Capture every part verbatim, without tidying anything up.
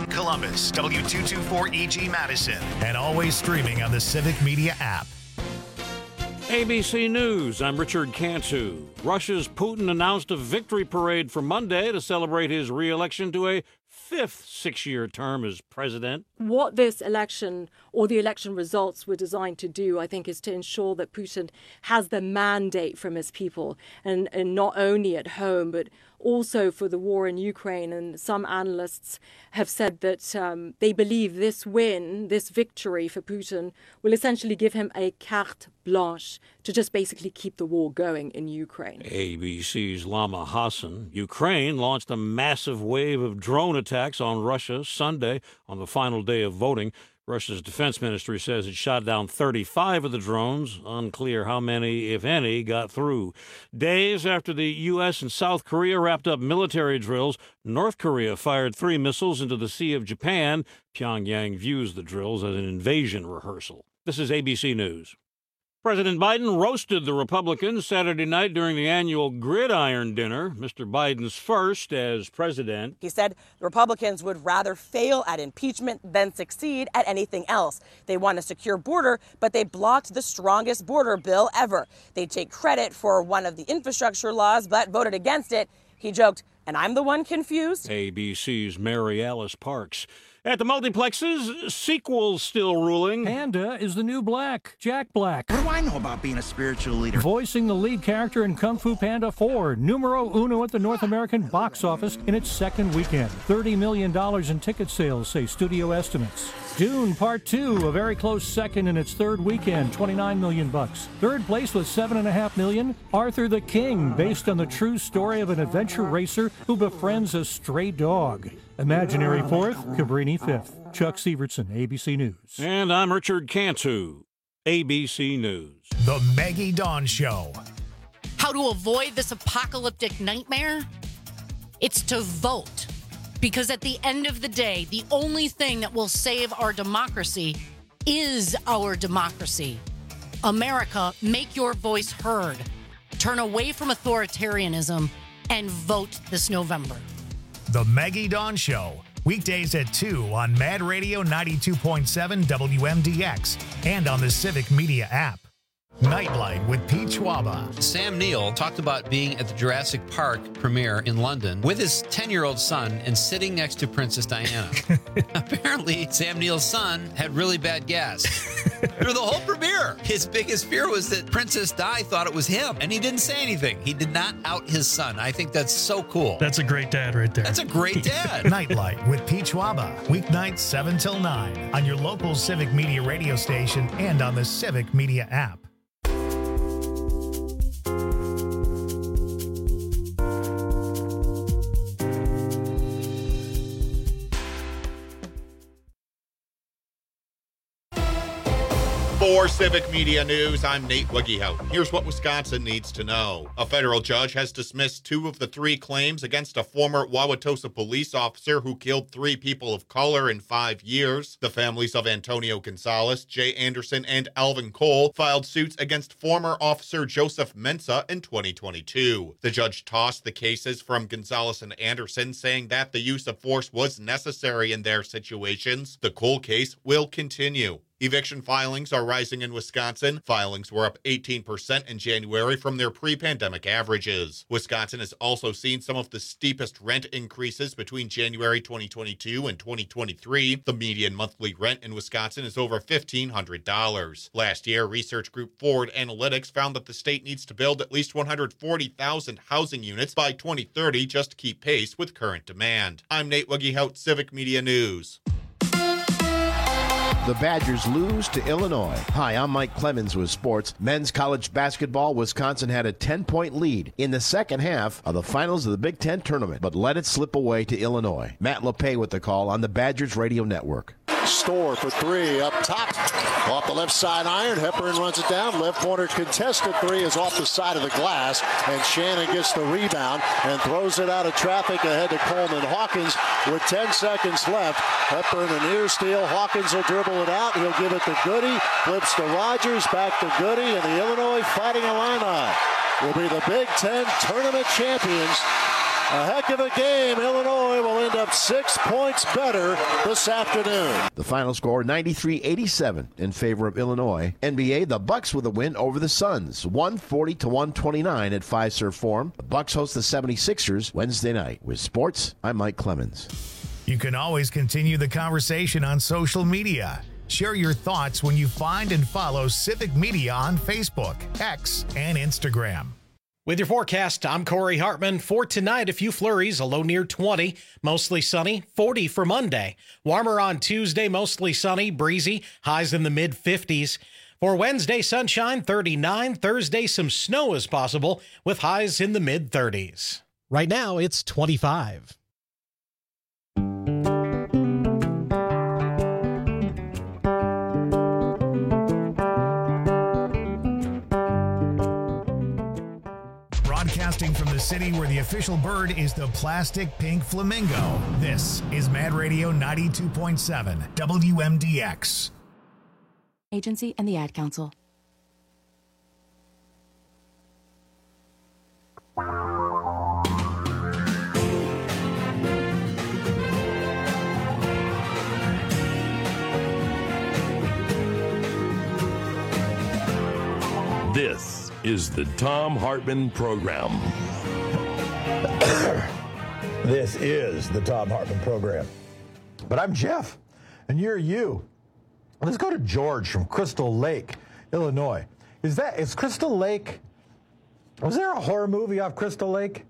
M Columbus, W two twenty-four E G Madison, and always streaming on the Civic Media app. A B C News, I'm Richard Cantu. Russia's Putin announced a victory parade for Monday to celebrate his re-election to a fifth six-year term as president. What this election or the election results were designed to do, I think, is to ensure that Putin has the mandate from his people, and, and not only at home, but also for the war in Ukraine. And some analysts have said that um, they believe this win, this victory for Putin, will essentially give him a carte blanche to just basically keep the war going in Ukraine. A B C's Lama Hassan. Ukraine launched a massive wave of drone attacks on Russia Sunday on the final day of voting. Russia's defense ministry says it shot down thirty-five of the drones. Unclear how many, if any, got through. Days after the U S and South Korea wrapped up military drills, North Korea fired three missiles into the Sea of Japan. Pyongyang views the drills as an invasion rehearsal. This is A B C News. President Biden roasted the Republicans Saturday night during the annual Gridiron Dinner, Mister Biden's first as president. He said the Republicans would rather fail at impeachment than succeed at anything else. They want a secure border, but they blocked the strongest border bill ever. They take credit for one of the infrastructure laws, but voted against it. He joked, and I'm the one confused. A B C's Mary Alice Parks. At the multiplexes, sequels still ruling. Panda is the new Black, Jack Black. What do I know about being a spiritual leader? Voicing the lead character in Kung Fu Panda four, numero uno at the North American box office in its second weekend. thirty million dollars in ticket sales, say studio estimates. Dune Part two, a very close second in its third weekend, twenty-nine million bucks. Third place with seven and a half million. Arthur the King, based on the true story of an adventure racer who befriends a stray dog. Imaginary fourth, Cabrini fifth. Chuck Severson, A B C News. And I'm Richard Cantu, A B C News. The Maggie Dawn Show. How to avoid this apocalyptic nightmare? It's to vote. Because at the end of the day, the only thing that will save our democracy is our democracy. America, make your voice heard. Turn away from authoritarianism and vote this November. The Maggie Dawn Show. Weekdays at two on Mad Radio ninety-two point seven W M D X and on the Civic Media app. Nightlight with Pete Schwaba. Sam Neill talked about being at the Jurassic Park premiere in London with his ten-year-old son and sitting next to Princess Diana. Apparently, Sam Neill's son had really bad gas. Through the whole premiere, his biggest fear was that Princess Di thought it was him, and he didn't say anything. He did not out his son. I think that's so cool. That's a great dad right there. That's a great dad. Nightlight with Pete Schwaba. Weeknights seven till nine on your local Civic Media radio station and on the Civic Media app. For Civic Media News, I'm Nate Wiggyhout. Here's what Wisconsin needs to know. A federal judge has dismissed two of the three claims against a former Wauwatosa police officer who killed three people of color in five years. The families of Antonio Gonzalez, Jay Anderson, and Alvin Cole filed suits against former officer Joseph Mensa in twenty twenty-two. The judge tossed the cases from Gonzalez and Anderson, saying that the use of force was necessary in their situations. The Cole case will continue. Eviction filings are rising in Wisconsin. Filings were up eighteen percent in January from their pre-pandemic averages. Wisconsin has also seen some of the steepest rent increases between January twenty twenty-two and twenty twenty-three. The median monthly rent in Wisconsin is over fifteen hundred dollars. Last year, research group Forward Analytics found that the state needs to build at least one hundred forty thousand housing units by twenty thirty just to keep pace with current demand. I'm Nate Wiggyhout, Civic Media News. The Badgers lose to Illinois. Hi, I'm Mike Clemens with sports. Men's college basketball, Wisconsin had a ten-point lead in the second half of the finals of the Big Ten tournament, but let it slip away to Illinois. Matt LePay with the call on the Badgers Radio Network. Store for three up top. Off the left side iron. Hepburn runs it down. Left corner contested three is off the side of the glass. And Shannon gets the rebound and throws it out of traffic ahead to Coleman Hawkins with ten seconds left. Hepburn an ear steal. Hawkins will dribble it out. He'll give it to Goody. Flips to Rogers. Back to Goody. And the Illinois Fighting Illini will be the Big Ten tournament champions A heck of a game. Illinois will end up six points better this afternoon. The final score, ninety-three eighty-seven in favor of Illinois. N B A, the Bucks with a win over the Suns, one forty to one twenty-nine at Fiserv Forum. The Bucks host the seventy-sixers Wednesday night. With sports, I'm Mike Clemens. You can always continue the conversation on social media. Share your thoughts when you find and follow Civic Media on Facebook, X, and Instagram. With your forecast, I'm Corey Hartman. For tonight, a few flurries, a low near twenty, mostly sunny, forty for Monday. Warmer on Tuesday, mostly sunny, breezy, highs in the mid fifties. For Wednesday, sunshine, thirty-nine. Thursday, some snow is possible with highs in the mid thirties. Right now, it's twenty-five. Broadcasting from the city where the official bird is the plastic pink flamingo. This is Mad Radio ninety-two point seven W M D X. Agency and the Ad Council. This is the Thom Hartmann Program. This is the Thom Hartmann Program. But I'm Jeff, and you're you. Let's go to George from Crystal Lake, Illinois. Is that, is Crystal Lake, was there a horror movie off Crystal Lake?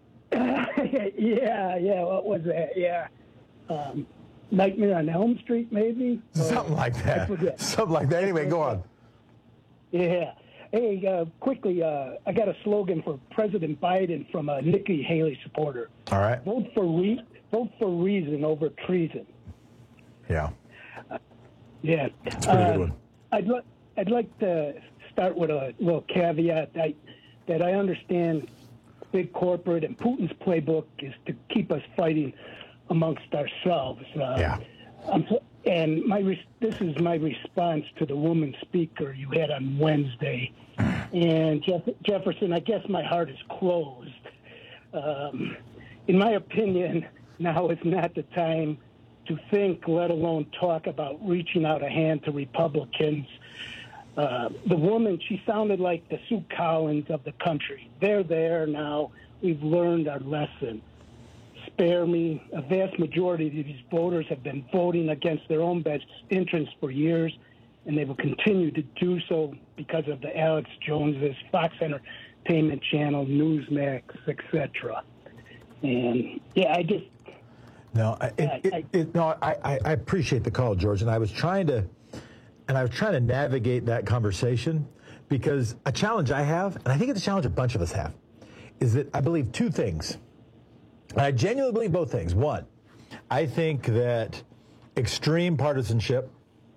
yeah, yeah, what was that? Yeah. Um, Nightmare on Elm Street, maybe? Something like that. Something like that. Anyway, go on. Yeah. Hey, uh, quickly, uh, I got a slogan for President Biden from a Nikki Haley supporter. All right. Vote for re- vote for reason over treason. Yeah. Uh, yeah. That's a pretty uh, good one. I'd, li- I'd like to start with a little caveat I, that I understand big corporate and Putin's playbook is to keep us fighting amongst ourselves. Uh, yeah. I'm so, and my res- this is my response to the woman speaker you had on Wednesday. And Jeff- Jefferson, I guess my heart is closed. Um, in my opinion, now is not the time to think, let alone talk about reaching out a hand to Republicans. Uh, the woman, she sounded like the Sue Collins of the country. They're there now. We've learned our lesson. Spare me. A vast majority of these voters have been voting against their own best interests for years, and they will continue to do so because of the Alex Joneses, Fox Entertainment Channel, Newsmax, et cetera. And yeah, I just no, I, it, I, it, I, it, no, I, I appreciate the call, George, and I was trying to, and I was trying to navigate that conversation because a challenge I have, and I think it's a challenge a bunch of us have, is that I believe two things. I genuinely believe both things. One, I think that extreme partisanship,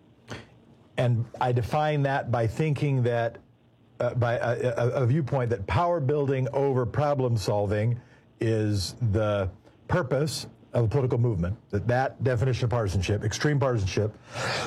and I define that by thinking that, uh, by a, a, a viewpoint that power building over problem solving is the purpose of a political movement, that that definition of partisanship, extreme partisanship,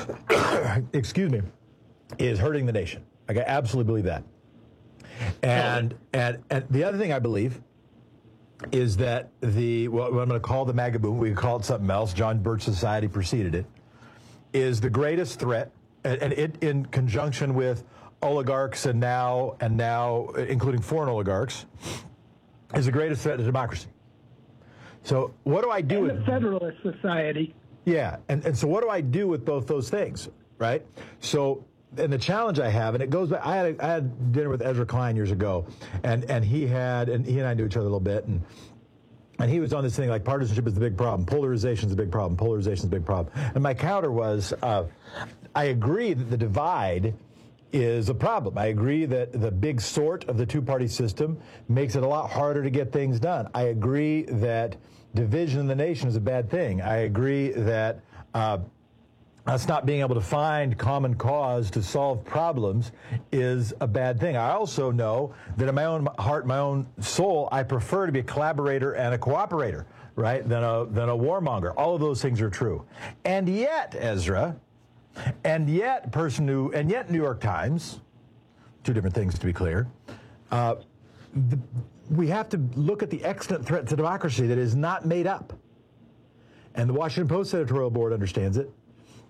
excuse me, is hurting the nation. Like, I absolutely believe that. And, and, and the other thing I believe is that the, what I'm going to call the MAGA boom, we can call it something else, John Birch Society preceded it, is the greatest threat, and, and it in conjunction with oligarchs and now, and now including foreign oligarchs, is the greatest threat to democracy. So what do I do and with the Federalist Society? Yeah, and, and so what do I do with both those things, right? So, and the challenge I have, and it goes back, I had, a, I had dinner with Ezra Klein years ago, and, and he had, and he and I knew each other a little bit, and and he was on this thing like partisanship is the big problem, polarization is the big problem, polarization is the big problem. And my counter was, uh, I agree that the divide is a problem. I agree that the big sort of the two-party system makes it a lot harder to get things done. I agree that division in the nation is a bad thing. I agree that uh, us not being able to find common cause to solve problems is a bad thing. I also know that in my own heart, my own soul, I prefer to be a collaborator and a cooperator, right, than a, than a warmonger. All of those things are true. And yet, Ezra, and yet, person who, and yet New York Times, two different things to be clear, uh, the, we have to look at the extant threat to democracy that is not made up. And the Washington Post editorial board understands it.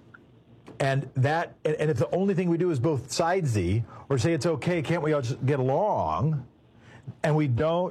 And that, and if the only thing we do is both sidesy or say it's okay, can't we all just get along, and we don't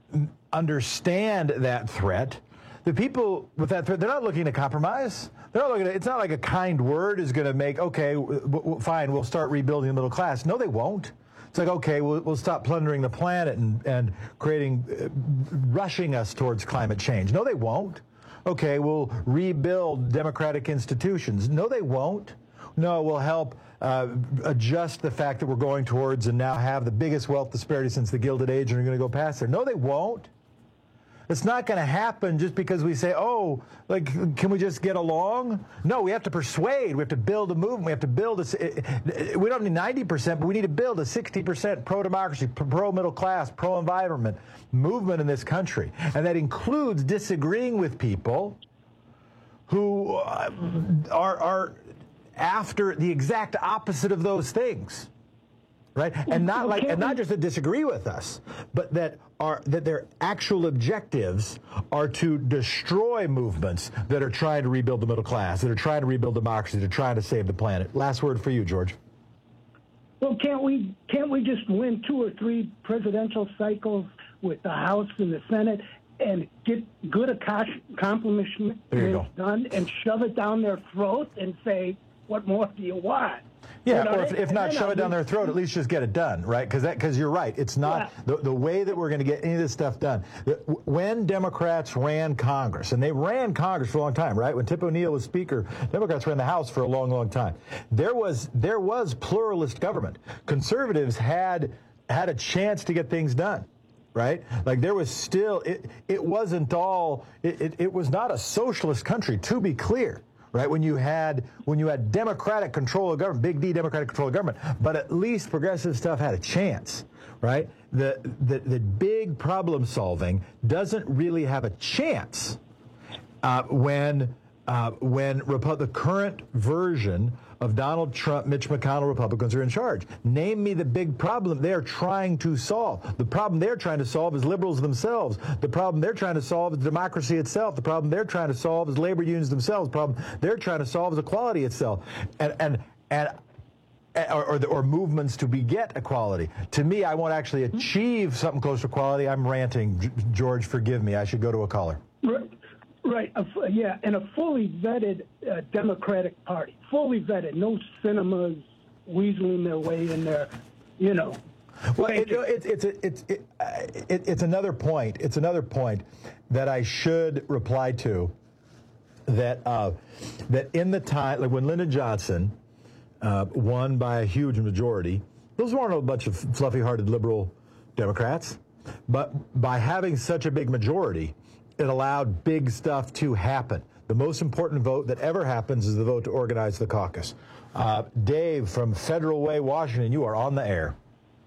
understand that threat, the people with that threat, they're not looking to compromise. They're not looking at, it's not like a kind word is going to make, okay, w- w- fine, we'll start rebuilding the middle class. No, they won't. It's like, okay, we'll, we'll stop plundering the planet and, and creating, uh, rushing us towards climate change. No, they won't. Okay, we'll rebuild democratic institutions. No, they won't. No, we'll help uh, adjust the fact that we're going towards and now have the biggest wealth disparity since the Gilded Age and are going to go past there. No, they won't. It's not going to happen just because we say, oh, like, can we just get along? No, we have to persuade. We have to build a movement. We have to build a, we don't need ninety percent, but we need to build a sixty percent pro-democracy, pro-middle class, pro-environment movement in this country. And that includes disagreeing with people who are, are after the exact opposite of those things. Right, and not like, and not just to disagree with us, but that are that their actual objectives are to destroy movements that are trying to rebuild the middle class, that are trying to rebuild democracy, that are trying to save the planet. Last word for you, George. Well, can't we can't we just win two or three presidential cycles with the House and the Senate and get good accomplishments done and shove it down their throat and say, what more do you want? Yeah, you know, or if, if not shove it down their throat, at least just get it done, right? Because that, because you're right, it's not yeah. the, the way that we're going to get any of this stuff done. The, when Democrats ran Congress, and they ran Congress for a long time, right? When Tip O'Neill was Speaker, Democrats ran the House for a long, long time. There was there was pluralist government. Conservatives had had a chance to get things done. Right? Like there was still, it, it wasn't all, it, it, it was not a socialist country, to be clear. Right, when you had when you had democratic control of government, big D democratic control of government, but at least progressive stuff had a chance, right? The the, the big problem solving doesn't really have a chance uh, when uh, when Repu- the current version of Donald Trump, Mitch McConnell Republicans are in charge. Name me the big problem they're trying to solve. The problem they're trying to solve is liberals themselves. The problem they're trying to solve is democracy itself. The problem they're trying to solve is labor unions themselves. The problem they're trying to solve is equality itself. And and and or, or, the, or movements to beget equality. To me, I won't actually achieve something close to equality. I'm ranting. George, forgive me. I should go to a caller. Right. Right, a, yeah, and a fully vetted uh, Democratic Party, fully vetted, no cinemas weaseling their way in there, you know. Well, it, it, it's it's it's it, it, it's another point. It's another point that I should reply to. That uh, that in the time, like when Lyndon Johnson uh, won by a huge majority, those weren't a bunch of fluffy-hearted liberal Democrats, but by having such a big majority, it allowed big stuff to happen. The most important vote that ever happens is the vote to organize the caucus. Uh, Dave from Federal Way, Washington, you are on the air.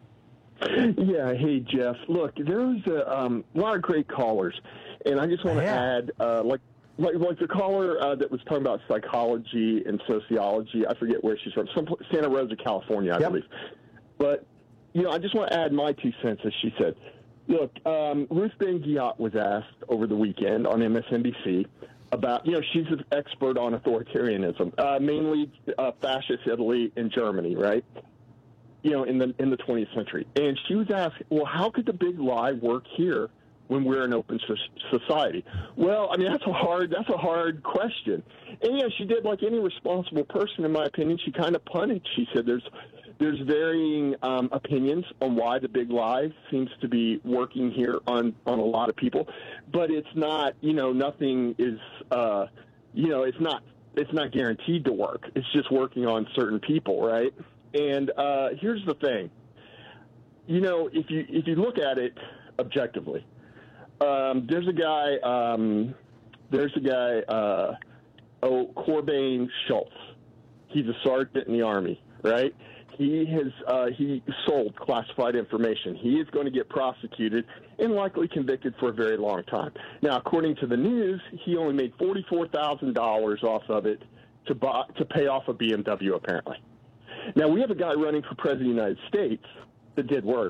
Yeah, hey, Jeff. Look, there was a um, lot of great callers, and I just want to yeah. add, uh, like, like, like the caller uh, that was talking about psychology and sociology. I forget where she's from, some, Santa Rosa, California, I yep. believe. But, you know, I just want to add my two cents, as she said. Look, um, Ruth Ben-Ghiat was asked over the weekend on M S N B C about, you know, she's an expert on authoritarianism, uh, mainly uh, fascist Italy and Germany, right? You know, in the in the twentieth century. And she was asked, well, how could the big lie work here when we're an open society? Well, I mean, that's a hard that's a hard question. And, yeah, she did like any responsible person, in my opinion. She kind of punted. She said there's There's varying um, opinions on why the big lie seems to be working here on, on a lot of people, but it's not, you know, nothing is, uh, you know, it's not, it's not guaranteed to work. It's just working on certain people, right? And uh, here's the thing, you know, if you if you look at it objectively, um, there's a guy, um, there's a guy, uh, oh, Corbijn Schultz. He's a sergeant in the Army, right? He has uh, he sold classified information. He is going to get prosecuted and likely convicted for a very long time. Now, according to the news, he only made forty-four thousand dollars off of it to buy, to pay off a B M W, apparently. Now, we have a guy running for president of the United States that did worse.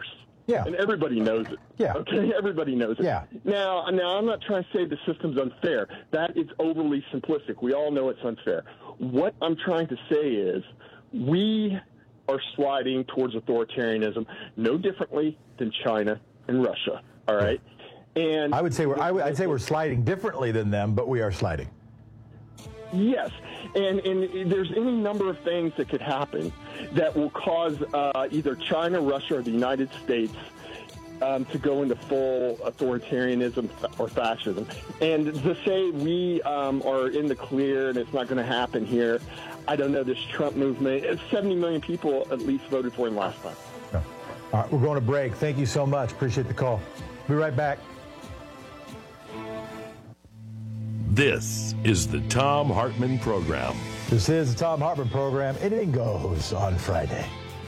Yeah. And everybody knows it. Yeah. Okay, everybody knows it. Yeah. Now, now, I'm not trying to say the system's unfair. That is overly simplistic. We all know it's unfair. What I'm trying to say is we are sliding towards authoritarianism no differently than China and Russia, all right? And I would say we're I would, I'd say we're sliding differently than them, but we are sliding. Yes, and, and there's any number of things that could happen that will cause uh, either China, Russia, or the United States um, to go into full authoritarianism or fascism. And to say we um, are in the clear and it's not going to happen here, I don't know, this Trump movement, seventy million people at least voted for him last time. Yeah. All right, we're going to break. Thank you so much. Appreciate the call. Be right back. This is the Thom Hartmann Program. This is the Thom Hartmann Program. Anything goes on Friday.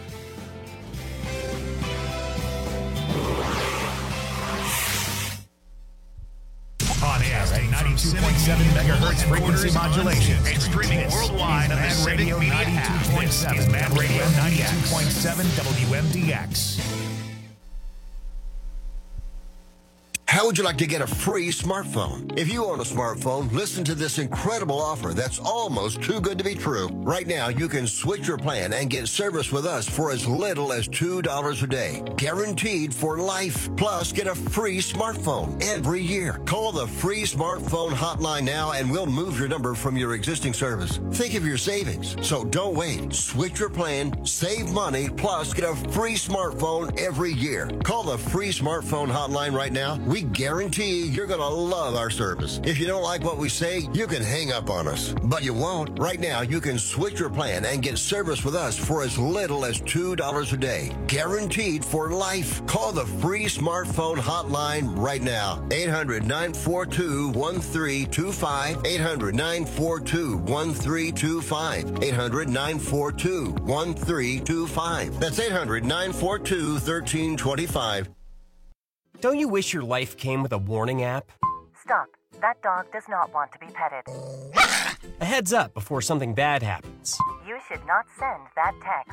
On air at ninety-two point seven megahertz frequency modulation and streaming worldwide on Mad Radio ninety-two point seven, Mad Radio ninety-two point seven W M D X. How would you like to get a free smartphone? If you own a smartphone, listen to this incredible offer that's almost too good to be true. Right now, you can switch your plan and get service with us for as little as two dollars a day. Guaranteed for life. Plus, get a free smartphone every year. Call the free smartphone hotline now and we'll move your number from your existing service. Think of your savings. So don't wait. Switch your plan, save money, plus get a free smartphone every year. Call the free smartphone hotline right now. We guarantee you're going to love our service. If you don't like what we say, you can hang up on us. But you won't. Right now, you can switch your plan and get service with us for as little as two dollars a day. Guaranteed for life. Call the free smartphone hotline right now. eight hundred, nine four two, one three two five. eight hundred, nine four two, one three two five. eight hundred, nine four two, one three two five. That's eight hundred, nine four two, one three two five. Don't you wish your life came with a warning app? Stop. That dog does not want to be petted. A heads up before something bad happens. You should not send that text.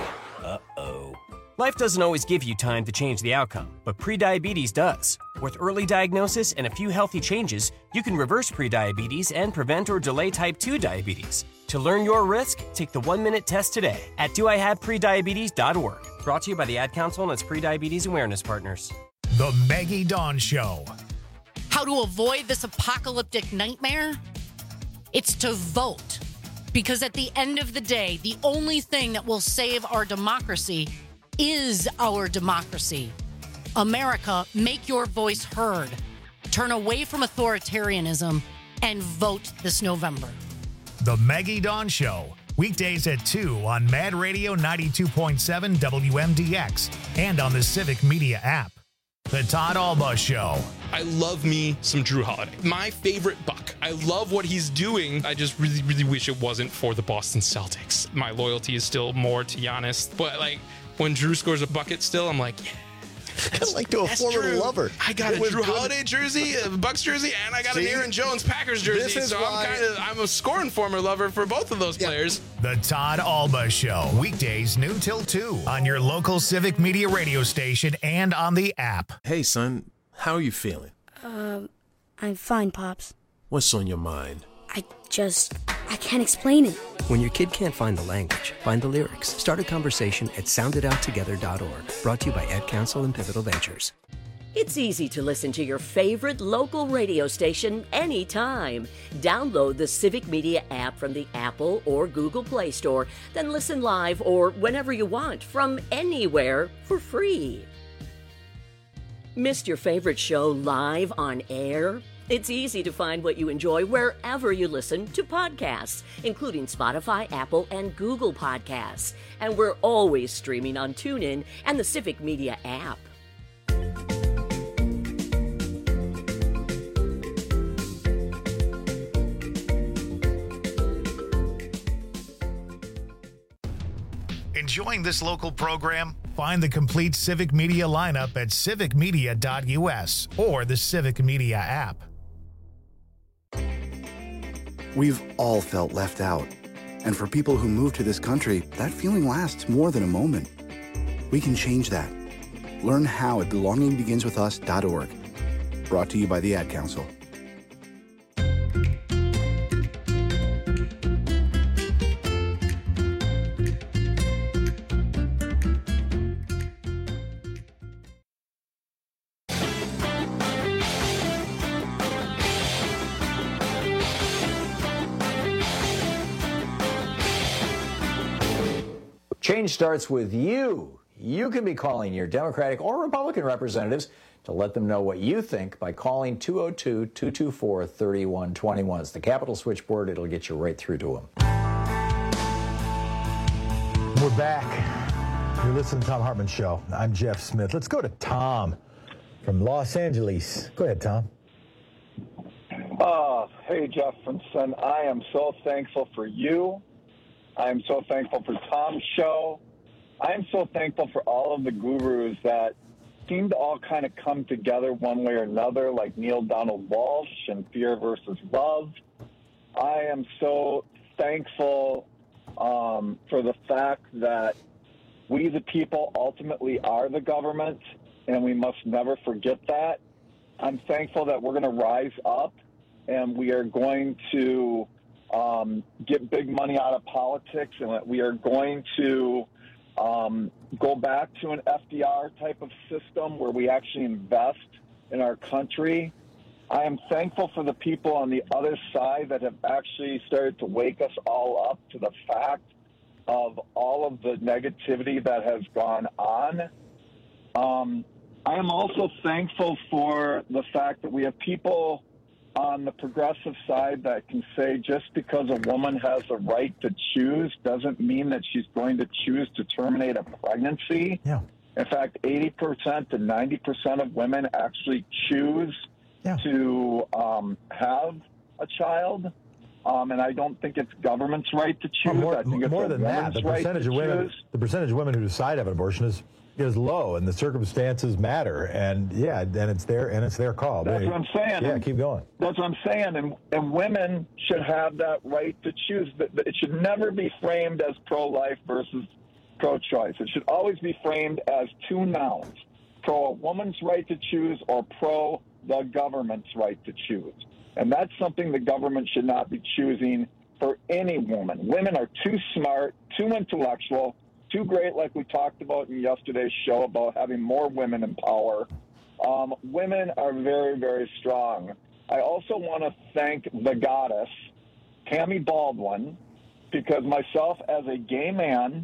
Uh-oh. Life doesn't always give you time to change the outcome, but prediabetes does. With early diagnosis and a few healthy changes, you can reverse prediabetes and prevent or delay type two diabetes. To learn your risk, take the one-minute test today at do I have prediabetes dot org. Brought to you by the Ad Council and its prediabetes awareness partners. The Maggie Dawn Show. How to avoid this apocalyptic nightmare? It's to vote. Because at the end of the day, the only thing that will save our democracy is our democracy. America, make your voice heard. Turn away from authoritarianism and vote this November. The Maggie Dawn Show. Weekdays at two on Mad Radio ninety-two point seven W M D X and on the Civic Media app. The Todd Alba Show. I love me some Drew Holiday. My favorite Buck. I love what he's doing. I just really, really wish it wasn't for the Boston Celtics. My loyalty is still more to Giannis. But, like, when Drew scores a bucket still, I'm like, yeah. Kind of like to a former true. lover. I got it a Drew good. Holiday jersey, a Bucks jersey, and I got See? an Aaron Jones Packers jersey. This is so why... I'm kind of I'm a scoring former lover for both of those yeah. players. The Todd Alba Show. Weekdays noon till two on your local Civic Media radio station and on the app. Hey, son, how are you feeling? Um, I'm fine, Pops. What's on your mind? I just, I can't explain it. When your kid can't find the language, find the lyrics. Start a conversation at sound it out together dot org. Brought to you by Ad Council and Pivotal Ventures. It's easy to listen to your favorite local radio station anytime. Download the Civic Media app from the Apple or Google Play Store, then listen live or whenever you want from anywhere for free. Missed your favorite show live on air? It's easy to find what you enjoy wherever you listen to podcasts, including Spotify, Apple, and Google Podcasts. And we're always streaming on TuneIn and the Civic Media app. Enjoying this local program? Find the complete Civic Media lineup at civic media dot U S or the Civic Media app. We've all felt left out. And for people who move to this country, that feeling lasts more than a moment. We can change that. Learn how at belonging begins with us dot org. Brought to you by the Ad Council. Change starts with you. You can be calling your Democratic or Republican representatives to let them know what you think by calling two oh two, two two four, three one two one. It's the Capitol switchboard. It'll get you right through to them. We're back. You're listening to the Thom Hartmann Show. I'm Jeff Smith. Let's go to Tom from Los Angeles. Go ahead, Tom. Uh, hey, Jefferson. I am so thankful for you. I am so thankful for Tom's show. I am so thankful for all of the gurus that seem to all kind of come together one way or another, like Neil Donald Walsh and Fear versus Love. I am so thankful um, for the fact that we, the people, ultimately are the government, and we must never forget that. I'm thankful that we're going to rise up, and we are going to um, get big money out of politics, and that we are going to um, go back to an F D R type of system where we actually invest in our country. I am thankful for the people on the other side that have actually started to wake us all up to the fact of all of the negativity that has gone on. Um, I am also thankful for the fact that we have people on the progressive side that can say just because a woman has a right to choose doesn't mean that she's going to choose to terminate a pregnancy. Yeah. In fact, eighty percent to ninety percent of women actually choose yeah. to um, have a child. Um, and I don't think it's government's right to choose. Well, more I think it's more a than that, the right percentage of women, choose. the percentage of women who decide to have an abortion is is low, and the circumstances matter. And yeah, and it's their and it's their call. That's Maybe. what I'm saying. Yeah, and keep going. That's what I'm saying. And and women should have that right to choose. It should never be framed as pro-life versus pro-choice. It should always be framed as two nouns: pro a woman's right to choose or pro the government's right to choose. And that's something the government should not be choosing for any woman. Women are too smart, too intellectual, too great, like we talked about in yesterday's show about having more women in power. Um, women are very, very strong. I also want to thank the goddess, Tammy Baldwin, because myself as a gay man,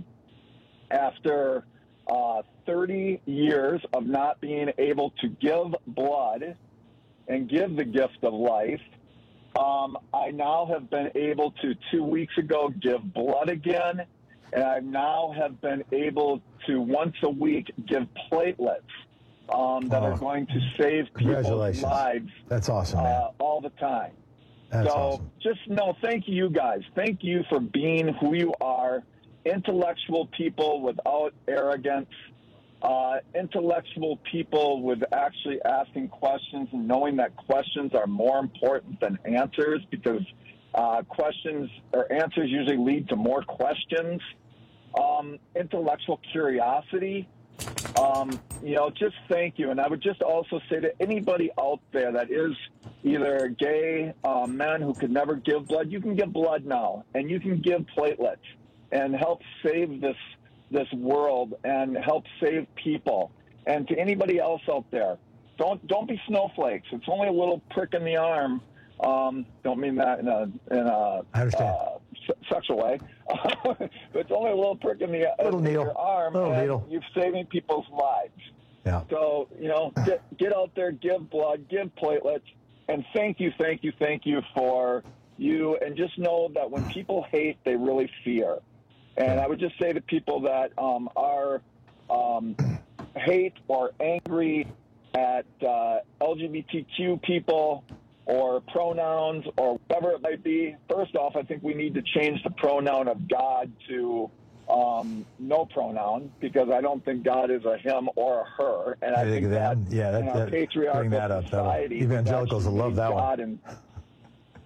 after uh, thirty years of not being able to give blood and give the gift of life, um, I now have been able to, two weeks ago, give blood again. And I now have been able to once a week give platelets um, that oh, are going to save people's lives. That's awesome, man. Uh, all the time. That's so awesome. just no, thank you guys. Thank you for being who you are, intellectual people without arrogance, uh, intellectual people with actually asking questions and knowing that questions are more important than answers, because Uh, questions or answers usually lead to more questions. Um, intellectual curiosity. Um, you know, just thank you. And I would just also say to anybody out there that is either gay, uh, men who could never give blood, you can give blood now, and you can give platelets and help save this this world and help save people. And to anybody else out there, don't don't be snowflakes. It's only a little prick in the arm. Um, don't mean that in a in a uh, sexual way, but it's only a little prick in the little in needle. your arm, little and needle. you're saving people's lives. Yeah. So you know, get get out there, give blood, give platelets, and thank you, thank you, thank you for you. And just know that when people hate, they really fear. And I would just say to people that um, are um, hate or angry at uh, L G B T Q people, or pronouns, or whatever it might be. First off, I think we need to change the pronoun of God to um, no pronoun, because I don't think God is a him or a her. And I, I think, think that, that yeah, that, in our that, patriarchal bring that up. society, Evangelicals will love that God one. And,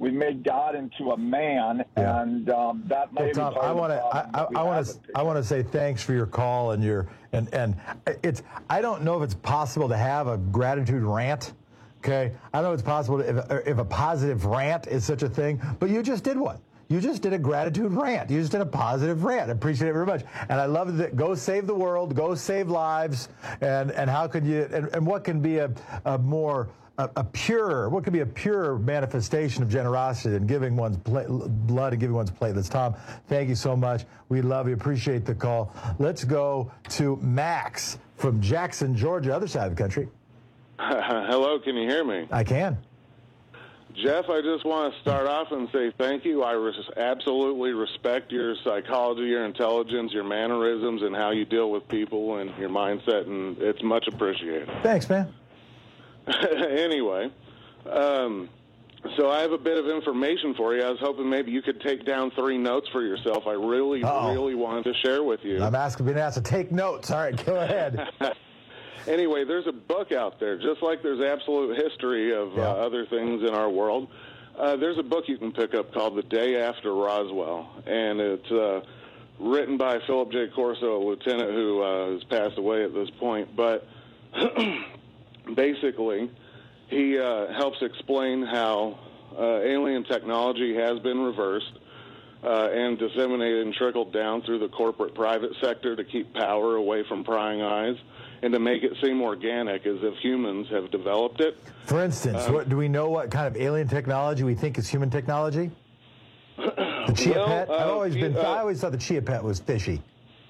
we made God into a man, Yeah. and um, that might Well, be Tom, part I of the want to problem I, that we I want have to with I want to say thanks for your call and your and and it's I don't know if it's possible to have a gratitude rant. Okay, I don't know if it's possible to, if if a positive rant is such a thing, but you just did one. You just did a gratitude rant. You just did a positive rant. I appreciate it very much. And I love that. Go save the world. Go save lives. And and how could you? And, and what can be a, a more a, a pure? What could be a pure manifestation of generosity than giving one's pla- blood and giving one's platelets? Tom, thank you so much. We love you. Appreciate the call. Let's go to Max from Jackson, Georgia, other side of the country. Hello, can you hear me? I can. Jeff, I just want to start off and say thank you. I res- absolutely respect your psychology, your intelligence, your mannerisms, and how you deal with people and your mindset, and it's much appreciated. Thanks, man. Anyway, um, so I have a bit of information for you. I was hoping maybe you could take down three notes for yourself. I really, Uh-oh. really wanted to share with you. I'm asking, being asked to take notes. All right, go ahead. Anyway, there's a book out there, just like there's absolute history of Yeah. uh, other things in our world. Uh, there's a book you can pick up called The Day After Roswell, and it's uh, written by Philip J. Corso, a lieutenant who uh, has passed away at this point. But basically, he uh, helps explain how uh, alien technology has been reversed uh, and disseminated and trickled down through the corporate private sector to keep power away from prying eyes, and to make it seem organic, as if humans have developed it. For instance, Um, what, do we know what kind of alien technology we think is human technology? The Chia Well, Pet? I've uh, always been. uh, I always thought the Chia Pet was fishy.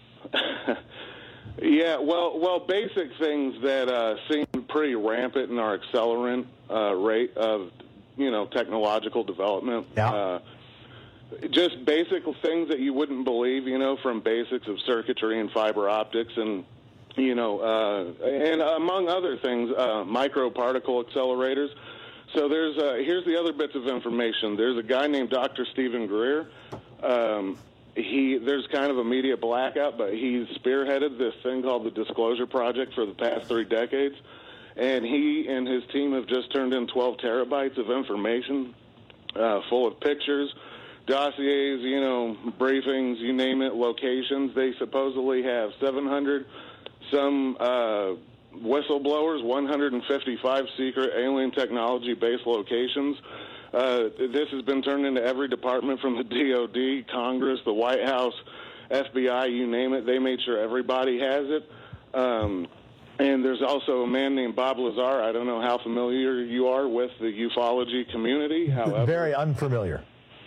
Yeah, well, well, basic things that uh, seem pretty rampant in our accelerant uh, rate of, you know, technological development. Yeah. Uh, just basic things that you wouldn't believe, you know, from basics of circuitry and fiber optics and, you know, uh, and among other things, uh, microparticle accelerators. So there's uh, here's the other bits of information. There's a guy named Doctor Stephen Greer. Um, he there's kind of a media blackout, but he's spearheaded this thing called the Disclosure Project for the past three decades, and he and his team have just turned in twelve terabytes of information, uh, full of pictures, dossiers, you know, briefings, you name it, locations. They supposedly have seven hundred some uh, whistleblowers, one hundred fifty-five secret alien technology-based locations. Uh, this has been turned into every department from the D O D, Congress, the White House, F B I, you name it. They made sure everybody has it. Um, and there's also a man named Bob Lazar. I don't know how familiar you are with the ufology community. However, Very unfamiliar.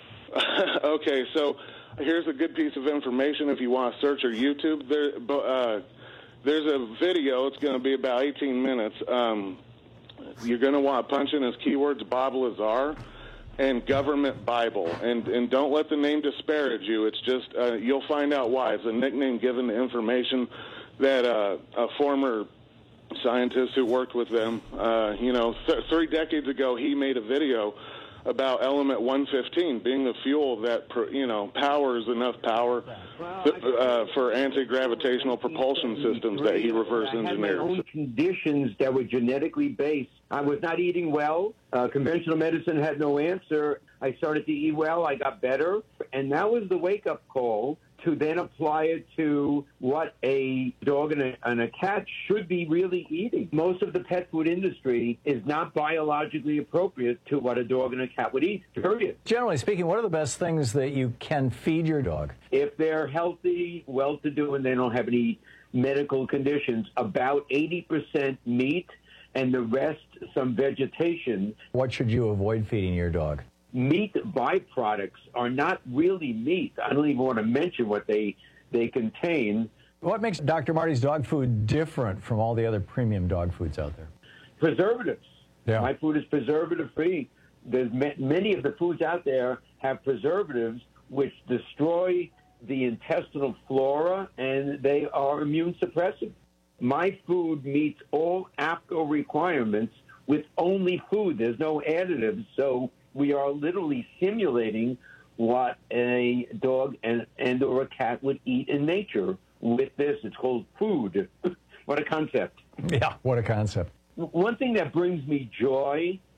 Okay, so here's a good piece of information if you want to search or YouTube. There, uh, there's a video. It's going to be about eighteen minutes. Um, you're going to want to punch in as keywords Bob Lazar and government Bible. And, and don't let the name disparage you. It's just, uh, you'll find out why. It's a nickname given to information that uh, a former scientist who worked with them, uh, you know, th- three decades ago, he made a video about element one fifteen being the fuel that, you know, powers enough power uh, for anti-gravitational propulsion systems that he reverse I had my engineered. own conditions that were genetically based. I was not eating well. Uh, conventional medicine had no answer. I started to eat well. I got better. And that was the wake-up call to then apply it to what a dog and a, and a cat should be really eating. Most of the pet food industry is not biologically appropriate to what a dog and a cat would eat, period. Generally speaking, what are the best things that you can feed your dog? If they're healthy, well-to-do, and they don't have any medical conditions, about eighty percent meat and the rest some vegetation. What should you avoid feeding your dog? Meat byproducts are not really meat. I don't even want to mention what they they contain. What makes Doctor Marty's dog food different from all the other premium dog foods out there? Preservatives. Yeah. My food is preservative-free. There's ma- many of the foods out there have preservatives which destroy the intestinal flora, and they are immune suppressive. My food meets all A P C O requirements with only food. There's no additives, so we are literally simulating what a dog and, and or a cat would eat in nature with this. It's called food. What a concept. Yeah, what a concept. One thing that brings me joy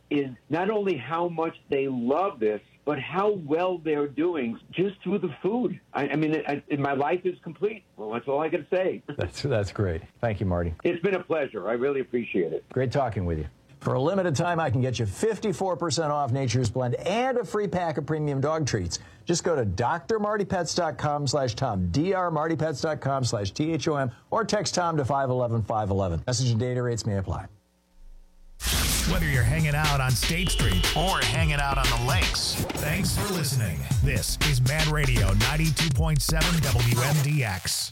is not only how much they love this, but how well they're doing just through the food. I, I mean, I, my life is complete. Well, that's all I can say. That's that's great. Thank you, Marty. It's been a pleasure. I really appreciate it. Great talking with you. For a limited time, I can get you fifty-four percent off Nature's Blend and a free pack of premium dog treats. Just go to d r marty pets dot com slash Tom, d r marty pets dot com slash T H O M, or text Tom to five one one five one one. Message and data rates may apply. Whether you're hanging out on State Street or hanging out on the lakes, thanks for listening. This is Mad Radio ninety-two point seven W M D X.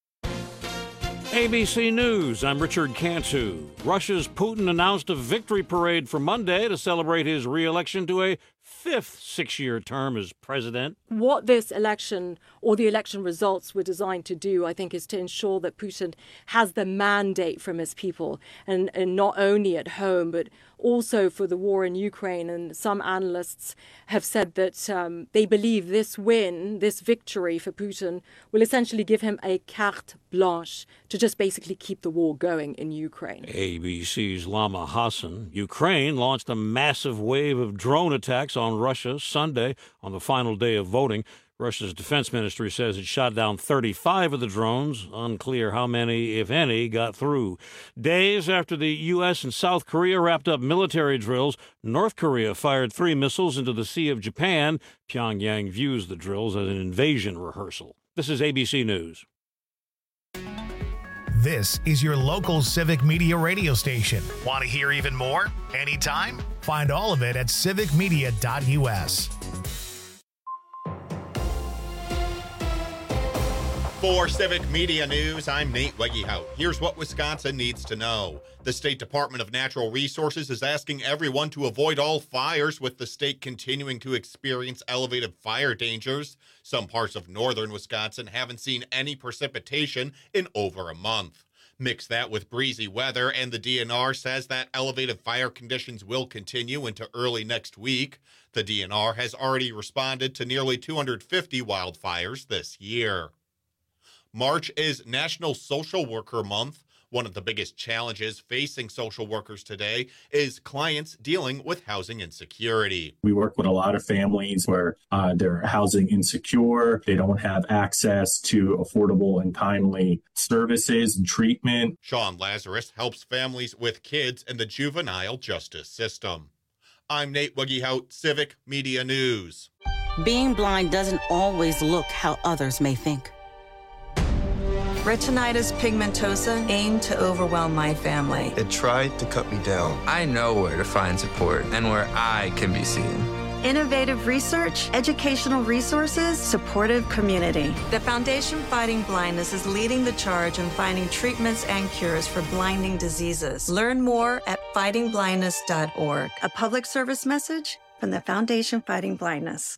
A B C News, I'm Richard Cantu. Russia's Putin announced a victory parade for Monday to celebrate his re-election to a fifth six-year term as president. What this election or the election results were designed to do, I think, is to ensure that Putin has the mandate from his people, and, and not only at home, but also for the war in Ukraine. And some analysts have said that um, they believe this win, this victory for Putin, will essentially give him a carte blanche to just basically keep the war going in Ukraine. A B C's Lama Hassan. Ukraine launched a massive wave of drone attacks on Russia Sunday on the final day of voting. Russia's defense ministry says it shot down thirty-five of the drones. Unclear how many, if any, got through. Days after the U S and South Korea wrapped up military drills, North Korea fired three missiles into the Sea of Japan. Pyongyang views the drills as an invasion rehearsal. This is A B C News. This is your local civic media radio station. Want to hear even more? Anytime? Find all of it at civic media dot U S. For Civic Media News, I'm Nate Wegehout. Here's what Wisconsin needs to know. The State Department of Natural Resources is asking everyone to avoid all fires, with the state continuing to experience elevated fire dangers. Some parts of northern Wisconsin haven't seen any precipitation in over a month. Mix that with breezy weather, and the D N R says that elevated fire conditions will continue into early next week. The D N R has already responded to nearly two hundred fifty wildfires this year. March is National Social Worker Month. One of the biggest challenges facing social workers today is clients dealing with housing insecurity. We work with a lot of families where uh, they're housing insecure. They don't have access to affordable and timely services and treatment. Sean Lazarus helps families with kids in the juvenile justice system. I'm Nate Wegehout, Civic Media News. Being blind doesn't always look how others may think. Retinitis pigmentosa aimed to overwhelm my family. It tried to cut me down. I know where to find support and where I can be seen. Innovative research, educational resources, supportive community. The Foundation Fighting Blindness is leading the charge in finding treatments and cures for blinding diseases. Learn more at fighting blindness dot org. A public service message from the Foundation Fighting Blindness.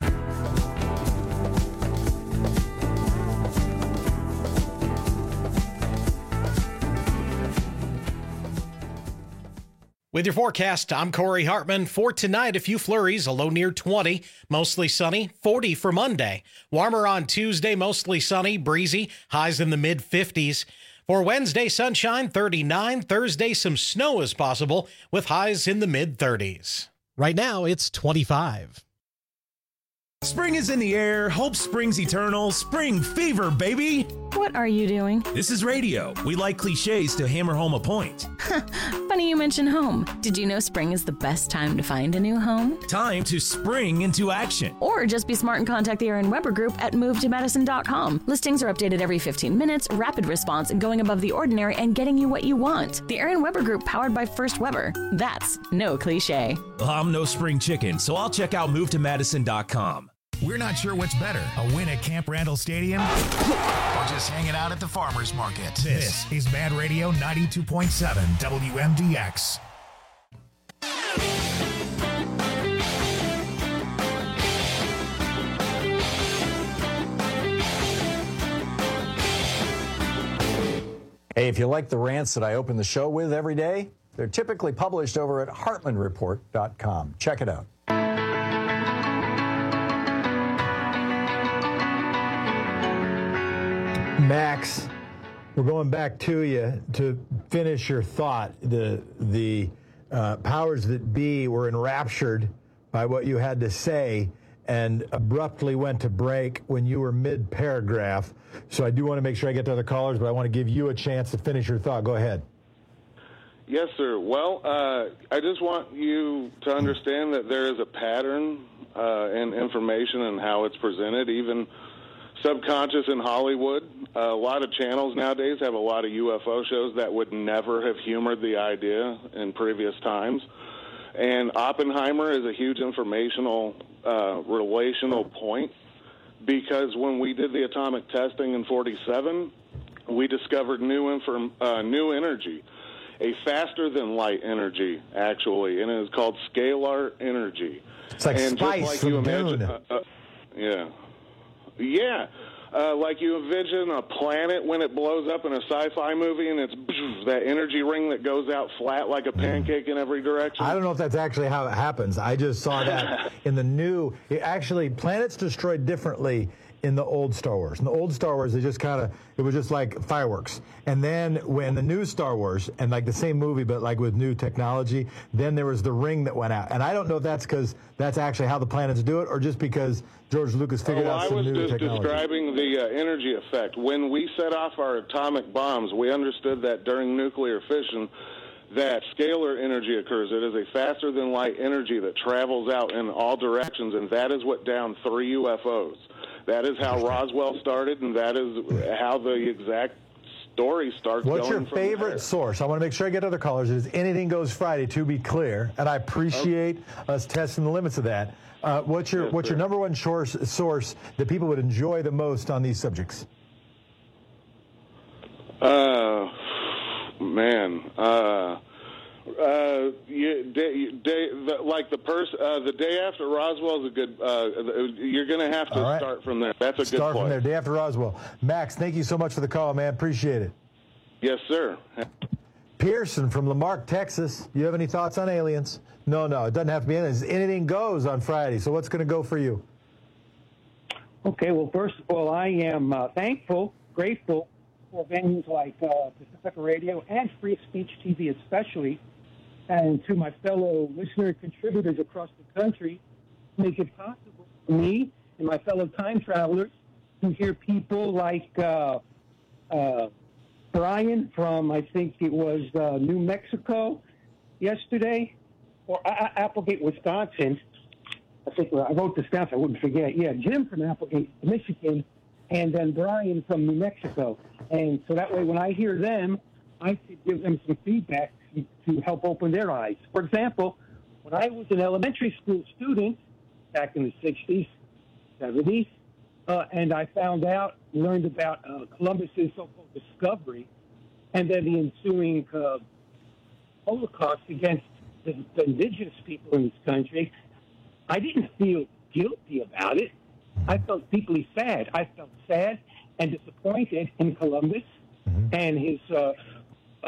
With your forecast, I'm Corey Hartman. For tonight, a few flurries, a low near twenty. Mostly sunny, forty for Monday. Warmer on Tuesday, mostly sunny, breezy, highs in the mid fifties. For Wednesday, sunshine, thirty-nine. Thursday, some snow is possible, with highs in the mid thirties. Right now, it's twenty-five. Spring is in the air. Hope springs eternal. Spring fever, baby. What are you doing? This is radio. We like cliches to hammer home a point. Funny you mention home. Did you know spring is the best time to find a new home? Time to spring into action. Or just be smart and contact the Aaron Weber Group at move to madison dot com. Listings are updated every fifteen minutes, rapid response, going above the ordinary, and getting you what you want. The Aaron Weber Group, powered by First Weber. That's no cliche. Well, I'm no spring chicken, so I'll check out move to madison dot com. We're not sure what's better, a win at Camp Randall Stadium or just hanging out at the farmer's market. This is Mad Radio ninety-two point seven W M D X. Hey, if you like the rants that I open the show with every day, they're typically published over at hartman report dot com. Check it out. Max, we're going back to you to finish your thought. The the uh, powers that be were enraptured by what you had to say and abruptly went to break when you were mid-paragraph. So I do want to make sure I get to other callers, but I want to give you a chance to finish your thought. Go ahead. Yes, sir. Well, uh, I just want you to understand that there is a pattern uh, in information and how it's presented, even subconscious in Hollywood. Uh, a lot of channels nowadays have a lot of U F O shows that would never have humored the idea in previous times. And Oppenheimer is a huge informational, uh, relational point, because when we did the atomic testing in forty-seven, we discovered new inform, uh, new energy, a faster than light energy, actually, and it is called scalar energy. It's like and spice just like from you imagine, Dune. uh, uh, yeah, yeah. Uh, like you envision a planet when it blows up in a sci-fi movie, and it's that energy ring that goes out flat like a pancake in every direction. I don't know if that's actually how it happens. I just saw that in the new. It actually, planets destroyed differently in the old Star Wars. In the old Star Wars, they just kind of, it was just like fireworks. And then when the new Star Wars, and like the same movie, but like with new technology, then there was the ring that went out. And I don't know if that's because that's actually how the planets do it, or just because George Lucas figured oh, out some I was new just technology. describing the uh, energy effect. When we set off our atomic bombs, we understood that during nuclear fission, that scalar energy occurs. It is a faster than light energy that travels out in all directions, and that is what downed three U F Os. That is how Roswell started, and that is how the exact story starts. What's going your from favorite there. source? I want to make sure I get other callers. It is Anything Goes Friday, to be clear, and I appreciate okay. us testing the limits of that. Uh, what's your yes, what's sir. your number one source source that people would enjoy the most on these subjects? Uh, man, uh, uh, you, day, day, the, like the person, uh, the day after Roswell is a good. Uh, you're going to have to right. start from there. That's a Start good point. from there. Day after Roswell. Max, thank you so much for the call, man. Appreciate it. Yes, sir. Pearson from Lamarck, Texas. You have any thoughts on aliens? No, no, it doesn't have to be aliens. Anything goes on Friday. So what's going to go for you? Okay, well, first of all, I am uh, thankful, grateful for venues like uh, Pacifica Radio and Free Speech T V especially, and to my fellow listener contributors across the country, make it possible for me and my fellow time travelers to hear people like uh, uh, Brian from, I think it was uh, New Mexico yesterday, or uh, Applegate, Wisconsin. I think I wrote this down so I wouldn't forget. Yeah, Jim from Applegate, Michigan, and then Brian from New Mexico. And so that way when I hear them, I could give them some feedback to, to help open their eyes. For example, when I was an elementary school student back in the sixties, seventies, uh, and I found out, learned about uh, Columbus's so-called discovery, and then the ensuing uh, Holocaust against the, the indigenous people in this country, I didn't feel guilty about it. I felt deeply sad. I felt sad and disappointed in Columbus mm-hmm. and his uh, uh,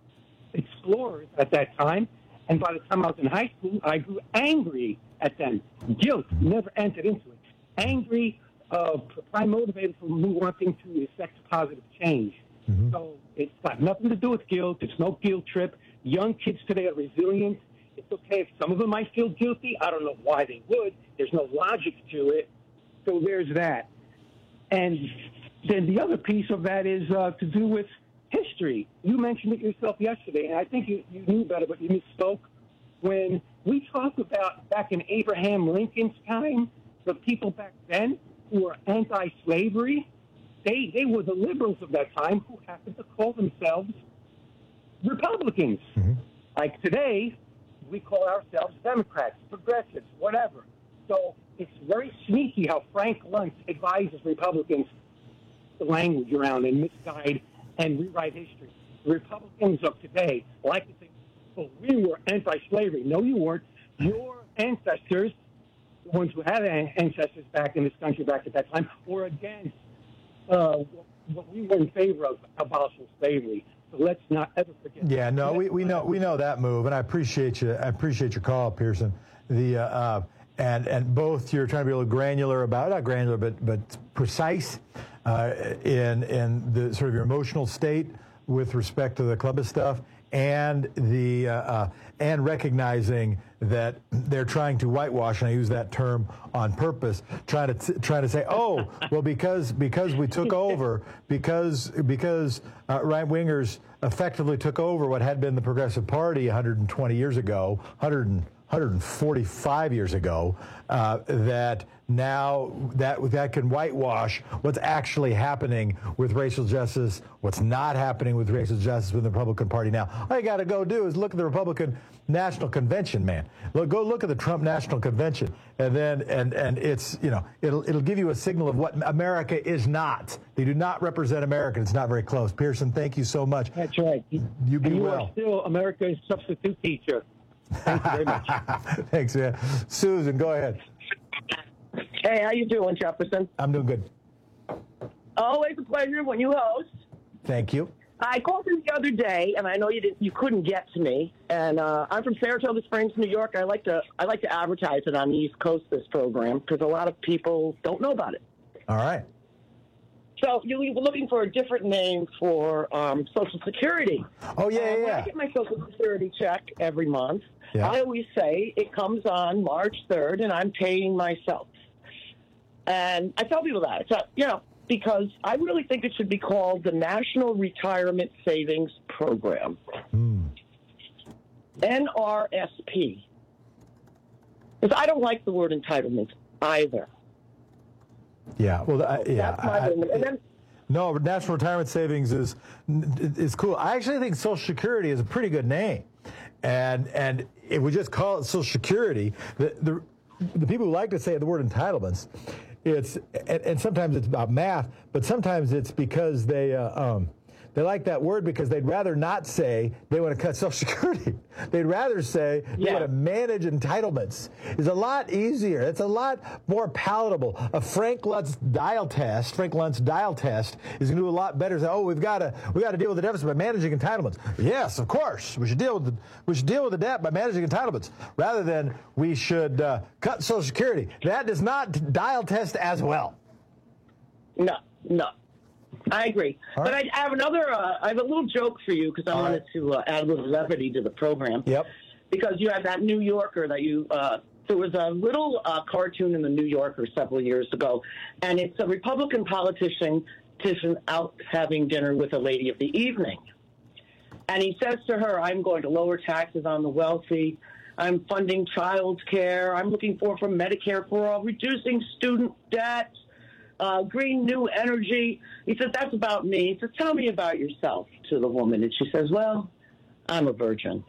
explorers at that time. And by the time I was in high school, I grew angry at them. Guilt never entered into it. Angry, uh, prime motivated for me wanting to effect positive change. Mm-hmm. So it's got nothing to do with guilt. It's no guilt trip. Young kids today are resilient. It's okay if some of them might feel guilty. I don't know why they would. There's no logic to it. So there's that. And then the other piece of that is uh, to do with history. You mentioned it yourself yesterday, and I think you, you knew better, but you misspoke. When we talk about back in Abraham Lincoln's time, the people back then who were anti-slavery, they, they were the liberals of that time who happened to call themselves Republicans. Mm-hmm. Like today, we call ourselves Democrats, progressives, whatever. So it's very sneaky how Frank Luntz advises Republicans the language around and misguide and rewrite history. The Republicans of today like to think, well, we were anti-slavery. No, you weren't. Your ancestors, the ones who had ancestors back in this country back at that time, were against uh, what we were in favor of, abolishing slavery. So let's not ever forget. Yeah, no, we, we know we know that move, and I appreciate you. I appreciate your call, Pearson. The uh, uh, and and both you're trying to be a little granular about not granular, but but precise uh, in in the sort of your emotional state with respect to the Columbus stuff, and the uh, uh, and recognizing that they're trying to whitewash, and I use that term on purpose, trying to t- trying to say, oh, well, because because we took over, because because uh, right wingers effectively took over what had been the Progressive Party one hundred twenty years ago, one hundred, one hundred forty-five years ago, uh, that now that that can whitewash what's actually happening with racial justice, what's not happening with racial justice with the Republican Party now. All you got to go do is look at the Republican National Convention, man. Look, go look at the Trump National Convention, and then and and it's you know it'll it'll give you a signal of what America is not. They do not represent America. It's not very close. Pearson, thank you so much. That's right. You be and you well. are still America's substitute teacher. Thank you very much. Thanks, man. Susan, go ahead. Hey, how you doing, Jefferson? I'm doing good. Always a pleasure when you host. Thank you. I called in the other day, and I know you didn't, you couldn't get to me. And uh, I'm from Saratoga Springs, New York. I like to I like to advertise it on the East Coast, this program, because a lot of people don't know about it. All right. So you were looking for a different name for um, Social Security. Oh yeah, uh, yeah. When yeah. I get my Social Security check every month, Yeah. I always say it comes on March third, and I'm paying myself. And I tell people that. So, you know, because I really think it should be called the National Retirement Savings Program. Mm. N R S P. Because I don't like the word entitlement either. Yeah, well, I, yeah. That's my I, and then, no, National Retirement Savings is is cool. I actually think Social Security is a pretty good name, and and if we just call it Social Security, the the, the people who like to say the word entitlements, it's and, and sometimes it's about math, but sometimes it's because they uh, um, they like that word because they'd rather not say they want to cut Social Security. They'd rather say they Yeah. want to manage entitlements. It's a lot easier. It's a lot more palatable. A Frank Luntz dial test, Frank Luntz dial test is going to do a lot better. Say, oh, we've got to we got to deal with the deficit by managing entitlements. Yes, of course, we should deal with the we should deal with the debt by managing entitlements rather than we should uh, cut Social Security. That does not dial test as well. no, no. I agree. All But right. I have another, uh, I have a little joke for you because I All wanted right. to uh, add a little levity to the program. Yep. Because you have that New Yorker that you, uh, there was a little uh, cartoon in the New Yorker several years ago, and it's a Republican politician politician out having dinner with a lady of the evening. And he says to her, I'm going to lower taxes on the wealthy. I'm funding child care. I'm looking for from Medicare for all, reducing student debt. Uh, green new energy. He said, that's about me. He said, tell me about yourself to the woman. And she says, well, I'm a virgin.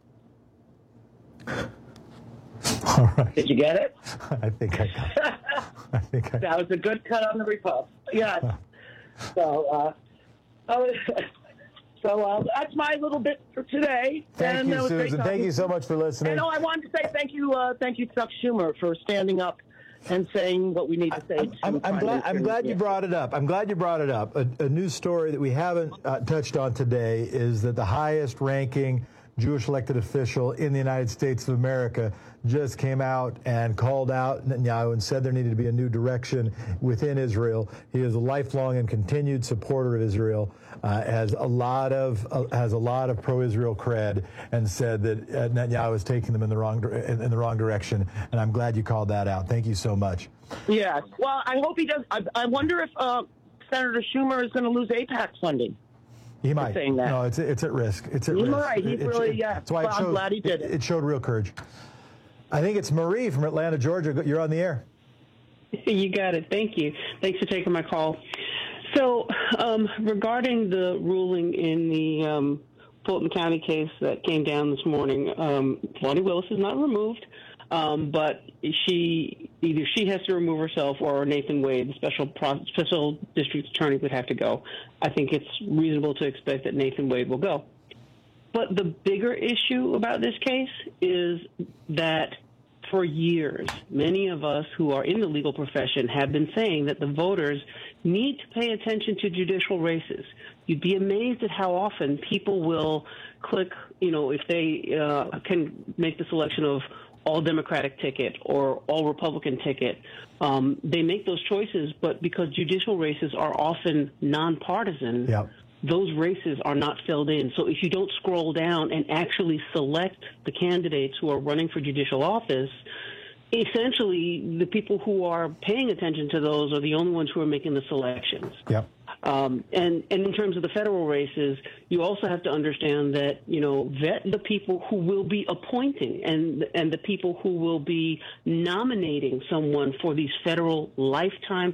All right. Did you get it? I think I got it. I think I That was a good cut on the Republic. Yeah. So, uh, oh, so uh, that's my little bit for today. Thank and you, that was great Susan. talking. Thank you so much for listening. And oh, I wanted to say thank you, uh, thank you, Chuck Schumer, for standing up and saying what we need to say. I'm, to I'm, I'm Prime glad. Minister. I'm glad you brought it up. I'm glad you brought it up. A, a news story that we haven't uh, touched on today is that the highest-ranking Jewish elected official in the United States of America just came out and called out Netanyahu and said there needed to be a new direction within Israel. He is a lifelong and continued supporter of Israel, uh, has a lot of uh, has a lot of pro-Israel cred, and said that uh, Netanyahu is taking them in the wrong in, in the wrong direction. And I'm glad you called that out. Thank you so much. Yes. Well, I hope he does. I, I wonder if uh, Senator Schumer is going to lose AIPAC funding. He might. Saying that. No, it's it's at risk. It's at He's risk. right. He's It- it- really, yeah. That's why Well, it I'm showed, glad he did it. it. It showed real courage. I think it's Marie from Atlanta, Georgia. You're on the air. You got it. Thank you. Thanks for taking my call. So, um, regarding the ruling in the um, Fulton County case that came down this morning, um, Lonnie Willis is not removed, um, but she either she has to remove herself or Nathan Wade, the special pro- special district attorney, would have to go. I think it's reasonable to expect that Nathan Wade will go. But the bigger issue about this case is that for years, many of us who are in the legal profession have been saying that the voters need to pay attention to judicial races. You'd be amazed at how often people will click, you know, if they uh, can make the selection of all Democratic ticket or all Republican ticket. Um, they make those choices, but because judicial races are often nonpartisan, Yep. those races are not filled in. So if you don't scroll down and actually select the candidates who are running for judicial office, essentially the people who are paying attention to those are the only ones who are making the selections. Yep. Um, and, and in terms of the federal races, you also have to understand that, you know, vet the people who will be appointing and and the people who will be nominating someone for these federal lifetime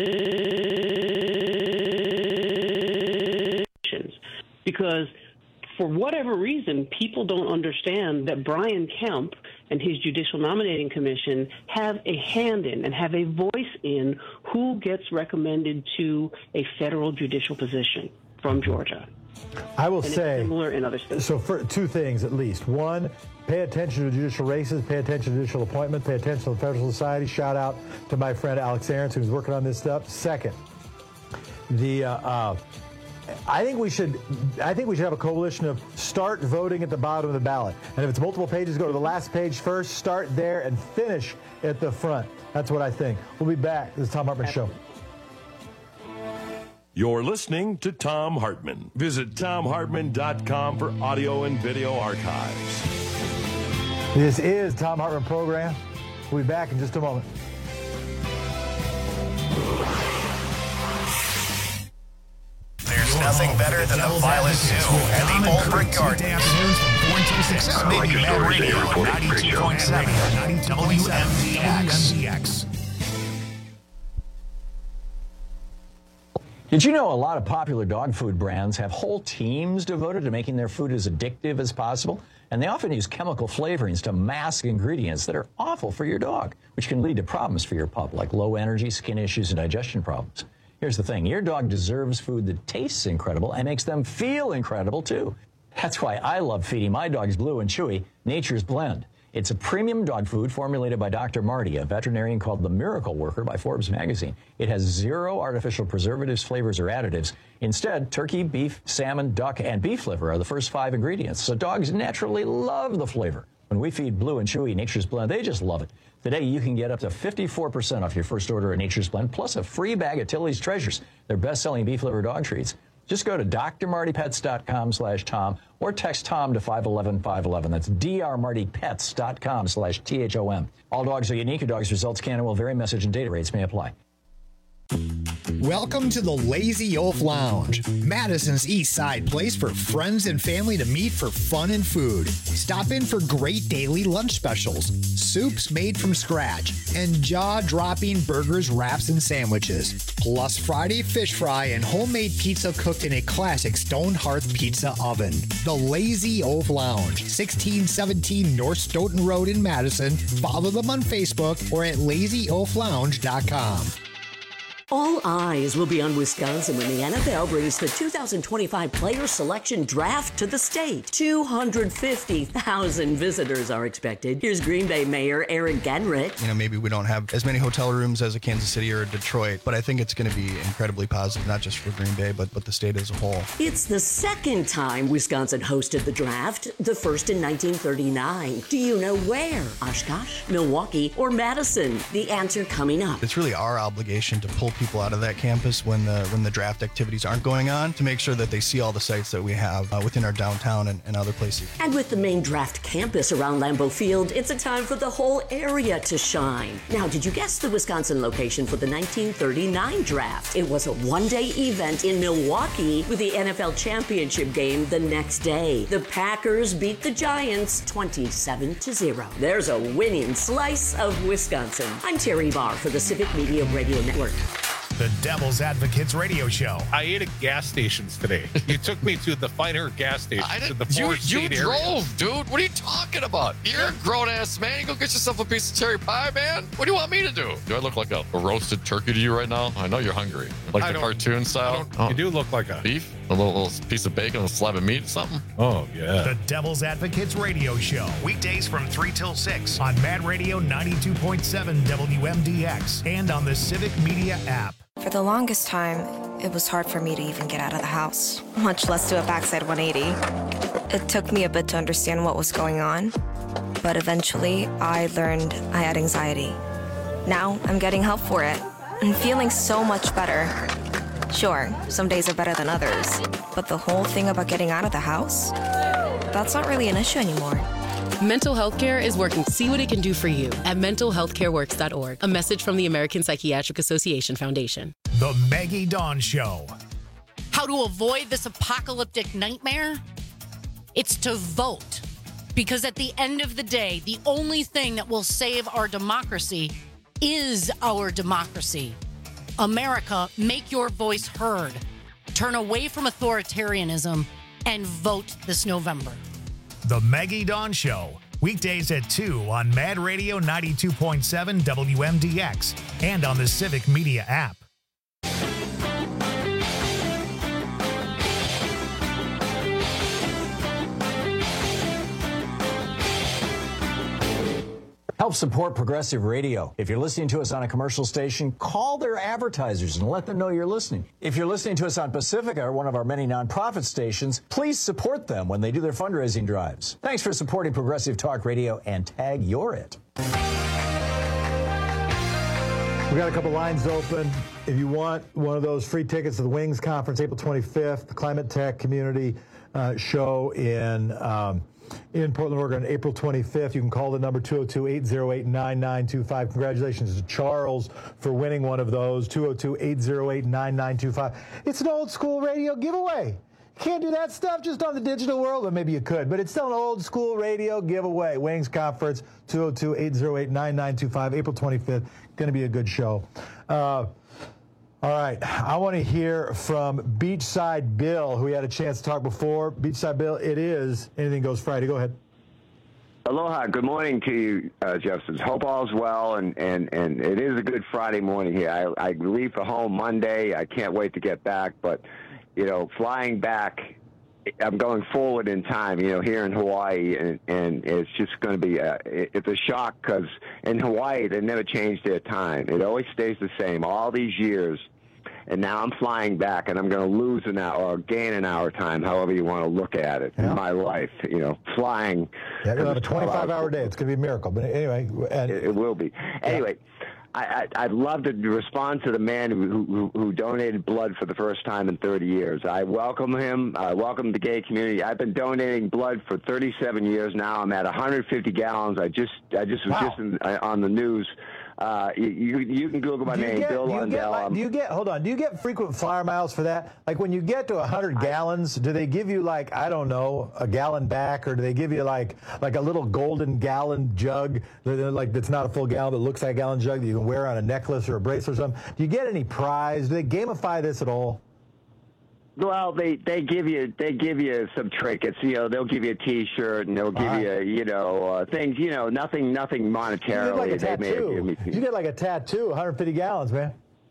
positions. Because for whatever reason, people don't understand that Brian Kemp and his Judicial Nominating Commission have a hand in and have a voice in who gets recommended to a federal judicial position from Georgia. I will and say, it's similar in other states. So for two things at least. One, pay attention to judicial races, pay attention to judicial appointment, pay attention to the Federal Society. Shout out to my friend Alex Ahrens, who's working on this stuff. Second, the uh, uh, I think we should. I think we should have a coalition of start voting at the bottom of the ballot, and if it's multiple pages, go to the last page first. Start there and finish at the front. That's what I think. We'll be back. This is Thom Hartmann Show. You're listening to Thom Hartmann. Visit thom hartmann dot com for audio and video archives. This is Thom Hartmann Program. We'll be back in just a moment. There's nothing better than a Violet Zoo and the Old Brick Garden. Afternoons from four until six. Maybe Mad Radio ninety-two point seven W M D X. Did you know a lot of popular dog food brands have whole teams devoted to making their food as addictive as possible? And they often use chemical flavorings to mask ingredients that are awful for your dog, which can lead to problems for your pup, like low energy, skin issues, and digestion problems. Here's the thing. Your dog deserves food that tastes incredible and makes them feel incredible, too. That's why I love feeding my dogs Blue and Chewy Nature's Blend. It's a premium dog food formulated by Doctor Marty, a veterinarian called the Miracle Worker by Forbes magazine. It has zero artificial preservatives, flavors, or additives. Instead, turkey, beef, salmon, duck, and beef liver are the first five ingredients, so dogs naturally love the flavor. When we feed Blue and Chewy Nature's Blend, they just love it. Today, you can get up to fifty-four percent off your first order of Nature's Blend, plus a free bag of Tilly's Treasures, their best-selling beef liver dog treats. Just go to D R marty pets dot com slash Tom or text Tom to five one one five one one. That's D R marty pets dot com slash T H O M. All dogs are unique. Your dog's results can and will vary. Message and data rates may apply. Welcome to the Lazy Oaf Lounge, Madison's East Side place for friends and family to meet for fun and food. Stop in for great daily lunch specials, soups made from scratch, and jaw-dropping burgers, wraps, and sandwiches. Plus Friday fish fry and homemade pizza cooked in a classic stone hearth pizza oven. The Lazy Oaf Lounge, sixteen seventeen North Stoughton Road in Madison. Follow them on Facebook or at lazy oaf lounge dot com. All eyes will be on Wisconsin when the N F L brings the two thousand twenty-five Player Selection Draft to the state. two hundred fifty thousand visitors are expected. Here's Green Bay Mayor Eric Genrich. You know, maybe we don't have as many hotel rooms as a Kansas City or a Detroit, but I think it's going to be incredibly positive, not just for Green Bay, but, but the state as a whole. It's the second time Wisconsin hosted the draft, the first in nineteen thirty-nine. Do you know where? Oshkosh, Milwaukee, or Madison? The answer coming up. It's really our obligation to pull people out of that campus when the when the draft activities aren't going on to make sure that they see all the sites that we have uh, within our downtown and, and other places. And with the main draft campus around Lambeau Field, it's a time for the whole area to shine. Now, did you guess the Wisconsin location for the nineteen thirty-nine draft? It was a one-day event in Milwaukee with the N F L championship game the next day. The Packers beat the Giants twenty-seven to zero. There's a winning slice of Wisconsin. I'm Terry Barr for the Civic Media Radio Network. The Devil's Advocates Radio Show. I ate at gas stations today. You took me to the finer gas stations I in the you, Forest you State drove, area. dude. What are you talking about? You're a grown-ass man. You go get yourself a piece of cherry pie, man. What do you want me to do? Do I look like a, a roasted turkey to you right now? I know you're hungry. Like I the don't- cartoon style? Oh. You do look like a... Beef? A little, little piece of bacon, a slab of meat or something? Oh, yeah. The Devil's Advocates Radio Show. Weekdays from three till six on Mad Radio ninety-two point seven W M D X and on the Civic Media app. For the longest time, it was hard for me to even get out of the house, much less do a backside one eighty. It took me a bit to understand what was going on, but eventually I learned I had anxiety. Now I'm getting help for it and feeling so much better. Sure, some days are better than others, but the whole thing about getting out of the house? That's not really an issue anymore. Mental health care is working. See what it can do for you at mental health care works dot org. A message from the American Psychiatric Association Foundation. The Maggie Dawn Show. How to avoid this apocalyptic nightmare? It's to vote. Because at the end of the day, the only thing that will save our democracy is our democracy. America, make your voice heard. Turn away from authoritarianism and vote this November. The Maggie Dawn Show. Weekdays at two on Mad Radio ninety-two point seven W M D X and on the Civic Media app. Help support Progressive Radio. If you're listening to us on a commercial station, call their advertisers and let them know you're listening. If you're listening to us on Pacifica, or one of our many nonprofit stations, please support them when they do their fundraising drives. Thanks for supporting Progressive Talk Radio and tag You're It. We got a couple lines open. If you want one of those free tickets to the Wings Conference, April twenty-fifth, the Climate Tech Community uh, Show in um, in Portland, Oregon, April twenty-fifth. You can call the number two oh two, eight oh eight, nine nine two five. Congratulations to Charles for winning one of those, two oh two, eight oh eight, nine nine two five. It's an old school radio giveaway. You can't do that stuff just on the digital world. Well, maybe you could, but it's still an old school radio giveaway. Wings Conference, two oh two, eight oh eight, nine nine two five, April twenty-fifth. Going to be a good show. Uh, all right, I want to hear from Beachside Bill, who we had a chance to talk before. Beachside Bill, it is Anything Goes Friday. Go ahead. Aloha. Good morning to you, uh, Justice. Hope all's well, and, and, and it is a good Friday morning here. I, I leave for home Monday. I can't wait to get back, but, you know, flying back, I'm going forward in time, you know, here in Hawaii, and, and it's just going to be a, it's a shock because in Hawaii, they never change their time. It always stays the same all these years. And now I'm flying back, and I'm going to lose an hour or gain an hour time, however you want to look at it, yeah. in my life. You know, flying. Yeah, you'll have a twenty-five hour day. It's going to be a miracle. But anyway. And, it, it will be. Anyway, yeah. I, I, I'd love to respond to the man who, who, who donated blood for the first time in thirty years. I welcome him. I welcome the gay community. I've been donating blood for thirty-seven years now. I'm at one hundred fifty gallons. I just I just was wow. just in, uh, on the news. Uh, you you can Google my name, get, Bill do you Lundell. Get, like, do you get hold on? Do you get frequent flyer miles for that? Like when you get to a hundred gallons, do they give you like I don't know a gallon back, or do they give you like like a little golden gallon jug, like that's not a full gallon but looks like a gallon jug that you can wear on a necklace or a bracelet or something? Do you get any prize? Do they gamify this at all? Well, they, they give you they give you some trinkets. You know, they'll give you a T-shirt and they'll give right. you you know uh, things. You know, nothing nothing monetarily. You get like a tattoo. You get like a tattoo, one hundred fifty gallons, man.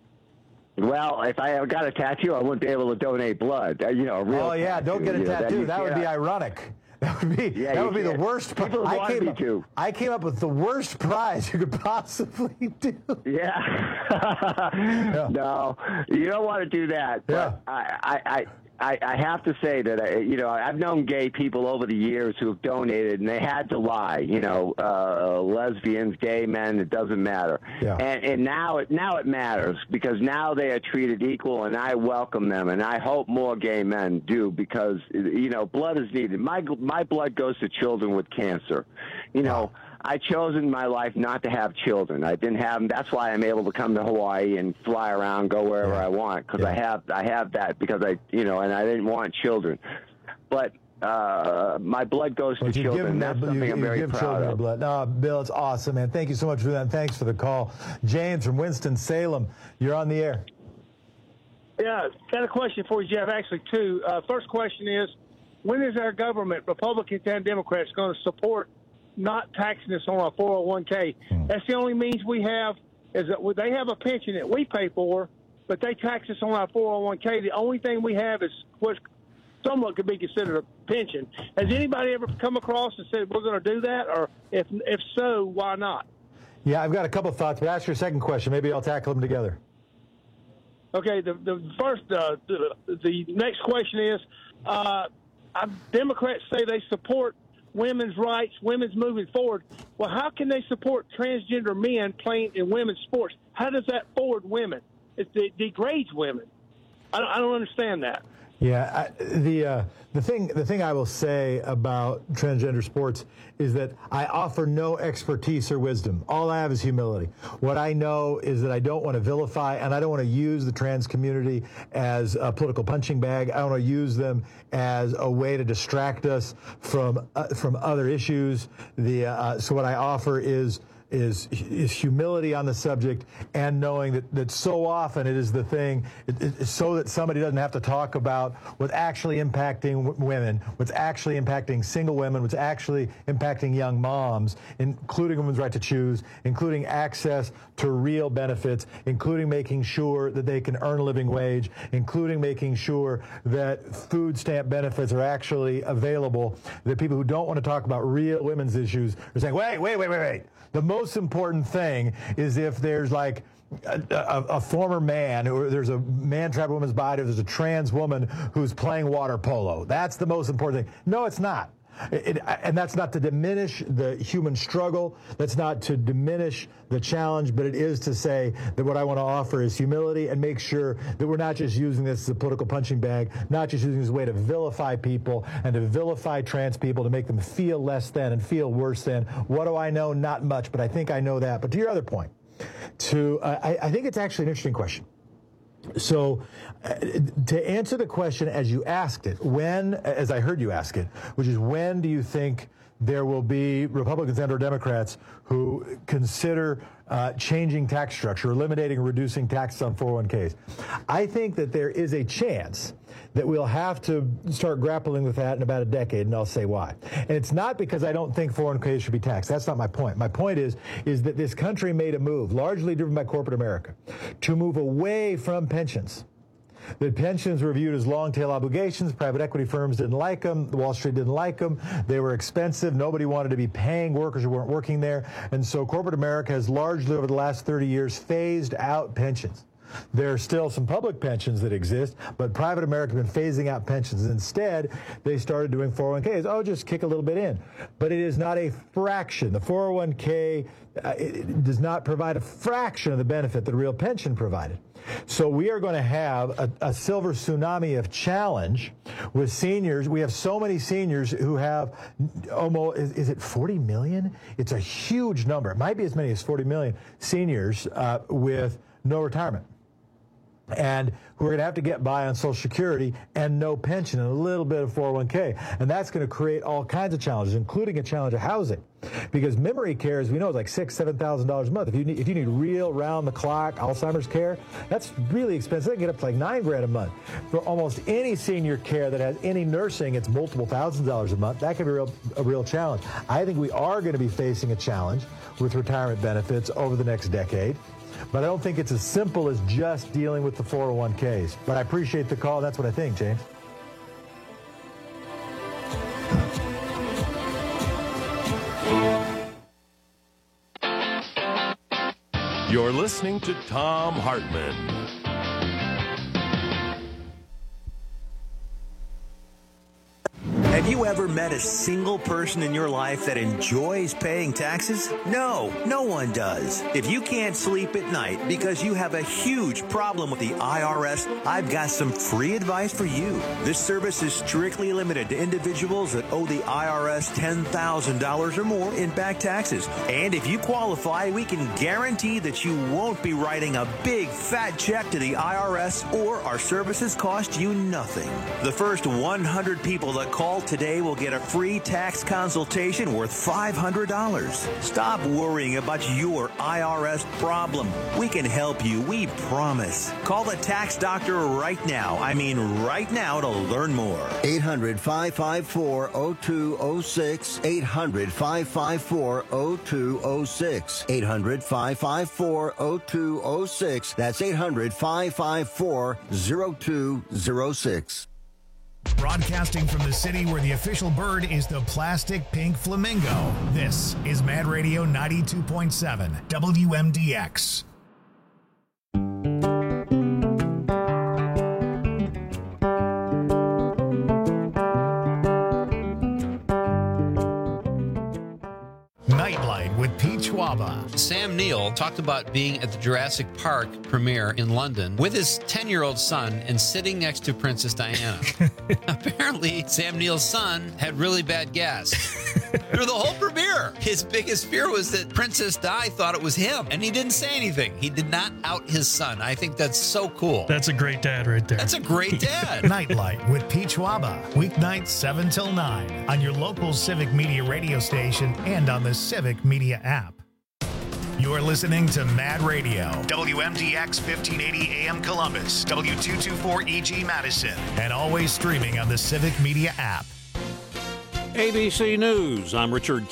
Well, if I got a tattoo, I wouldn't be able to donate blood. Uh, you know, a real. Oh yeah, tattoo, don't get a you tattoo. Know, that, that would be ironic. That would be yeah, that would be can't. the worst. People I want came me up, to. I came up with the worst prize you could possibly do. Yeah. yeah. No, you don't want to do that. But yeah. I, I, I I, I have to say that, I, you know, I've known gay people over the years who have donated, and they had to lie, you know, uh, lesbians, gay men, it doesn't matter. Yeah. And, and now, it, now it matters because now they are treated equal, and I welcome them, and I hope more gay men do because, you know, blood is needed. My, my blood goes to children with cancer. You know, wow. I chose in my life not to have children. I didn't have them. That's why I'm able to come to Hawaii and fly around, go wherever yeah. I want, because yeah. I have I have that because I you know, and I didn't want children. But uh, my blood goes well, to children. That's that, something you, I'm you very give proud of. Blood. No, Bill, it's awesome, man. Thank you so much for that, and thanks for the call. James from Winston-Salem, you're on the air. Yeah, got a question for you, Jeff. Actually, two. Uh, first question is, when is our government, Republicans and Democrats, going to support not taxing us on our four oh one k? Hmm. That's the only means we have is that they have a pension that we pay for, but they tax us on our four oh one k. The only thing we have is what somewhat could be considered a pension. Has anybody ever come across and said we're going to do that? Or if if so, why not? Yeah, I've got a couple of thoughts, but ask your second question. Maybe I'll tackle them together. Okay, the, the first, uh, the, the next question is, uh, Democrats say they support women's rights, women's moving forward. Well, how can they support transgender men playing in women's sports? How does that forward women? It, it degrades women. I don't, I don't understand that. Yeah, I, the uh, the thing the thing I will say about transgender sports is that I offer no expertise or wisdom. All I have is humility. What I know is that I don't want to vilify, and I don't want to use the trans community as a political punching bag. I don't want to use them as a way to distract us from uh, from other issues. The uh, so what I offer is. Is, is humility on the subject, and knowing that, that so often it is the thing, it, it, so that somebody doesn't have to talk about what's actually impacting w- women, what's actually impacting single women, what's actually impacting young moms, including women's right to choose, including access to real benefits, including making sure that they can earn a living wage, including making sure that food stamp benefits are actually available. That people who don't want to talk about real women's issues are saying, wait, wait, wait, wait, wait. The most important thing is if there's like a, a, a former man, or there's a man trapped in a woman's body, or there's a trans woman who's playing water polo. That's the most important thing. No, it's not. It, and that's not to diminish the human struggle. That's not to diminish the challenge, but it is to say that what I want to offer is humility and make sure that we're not just using this as a political punching bag, not just using this as a way to vilify people and to vilify trans people, to make them feel less than and feel worse than. What do I know? Not much, but I think I know that. But to your other point, to uh, I, I think it's actually an interesting question. So uh, to answer the question as you asked it, when, as I heard you ask it, which is when do you think there will be Republicans and or Democrats who consider uh, changing tax structure, eliminating or reducing taxes on four oh one Ks? I think that there is a chance that we'll have to start grappling with that in about a decade, and I'll say why. And it's not because I don't think four oh one Ks should be taxed. That's not my point. My point is, is that this country made a move, largely driven by corporate America, to move away from pensions. That pensions were viewed as long-tail obligations. Private equity firms didn't like them. Wall Street didn't like them. They were expensive. Nobody wanted to be paying workers who weren't working there. And so corporate America has largely, over the last thirty years, phased out pensions. There are still some public pensions that exist, but private America has been phasing out pensions. Instead, they started doing four oh one Ks. Oh, just kick a little bit in. But it is not a fraction. The four oh one K uh, it, it does not provide a fraction of the benefit that a real pension provided. So we are going to have a, a silver tsunami of challenge with seniors. We have so many seniors who have almost, is, is it forty million? It's a huge number. It might be as many as forty million seniors uh, with no retirement, and who are going to have to get by on Social Security and no pension and a little bit of four oh one K. And that's going to create all kinds of challenges, including a challenge of housing. Because memory care, as we know, is like six, seven thousand dollars a month. If you need, if you need real round-the-clock Alzheimer's care, that's really expensive. They can get up to like nine grand a month. For almost any senior care that has any nursing, it's multiple thousands of dollars a month. That can be a real, a real challenge. I think we are going to be facing a challenge with retirement benefits over the next decade. But I don't think it's as simple as just dealing with the four oh one Ks. But I appreciate the call. That's what I think, James. You're listening to Thom Hartmann. Have you ever met a single person in your life that enjoys paying taxes? No, no one does. If you can't sleep at night because you have a huge problem with the I R S, I've got some free advice for you. This service is strictly limited to individuals that owe the I R S ten thousand dollars or more in back taxes. And if you qualify, we can guarantee that you won't be writing a big fat check to the I R S, or our services cost you nothing. The first one hundred people that call today will get a free tax consultation worth five hundred dollars. Stop worrying about your I R S problem. We can help you, we promise. Call the tax doctor right now. I mean right now to learn more. eight hundred, five five four, oh two oh six. eight hundred, five five four, oh two oh six. eight hundred, five five four, oh two oh six. That's eight hundred, five five four, oh two oh six. Broadcasting from the city where the official bird is the plastic pink flamingo, this is Mad Radio ninety-two point seven W M D X. Nightlight with Pete Schwab Schwaba. Sam Neill talked about being at the Jurassic Park premiere in London with his ten-year-old son and sitting next to Princess Diana. Apparently, Sam Neill's son had really bad gas. Through the whole premiere, his biggest fear was that Princess Di thought it was him, and he didn't say anything. He did not out his son. I think that's so cool. That's a great dad right there. That's a great dad. Nightlight with Pete Schwaba. Weeknights seven till nine on your local Civic Media radio station and on the Civic Media app. You're listening to Mad Radio, W M D X fifteen eighty A M Columbus, W two twenty-four E G Madison, and always streaming on the Civic Media app. A B C News, I'm Richard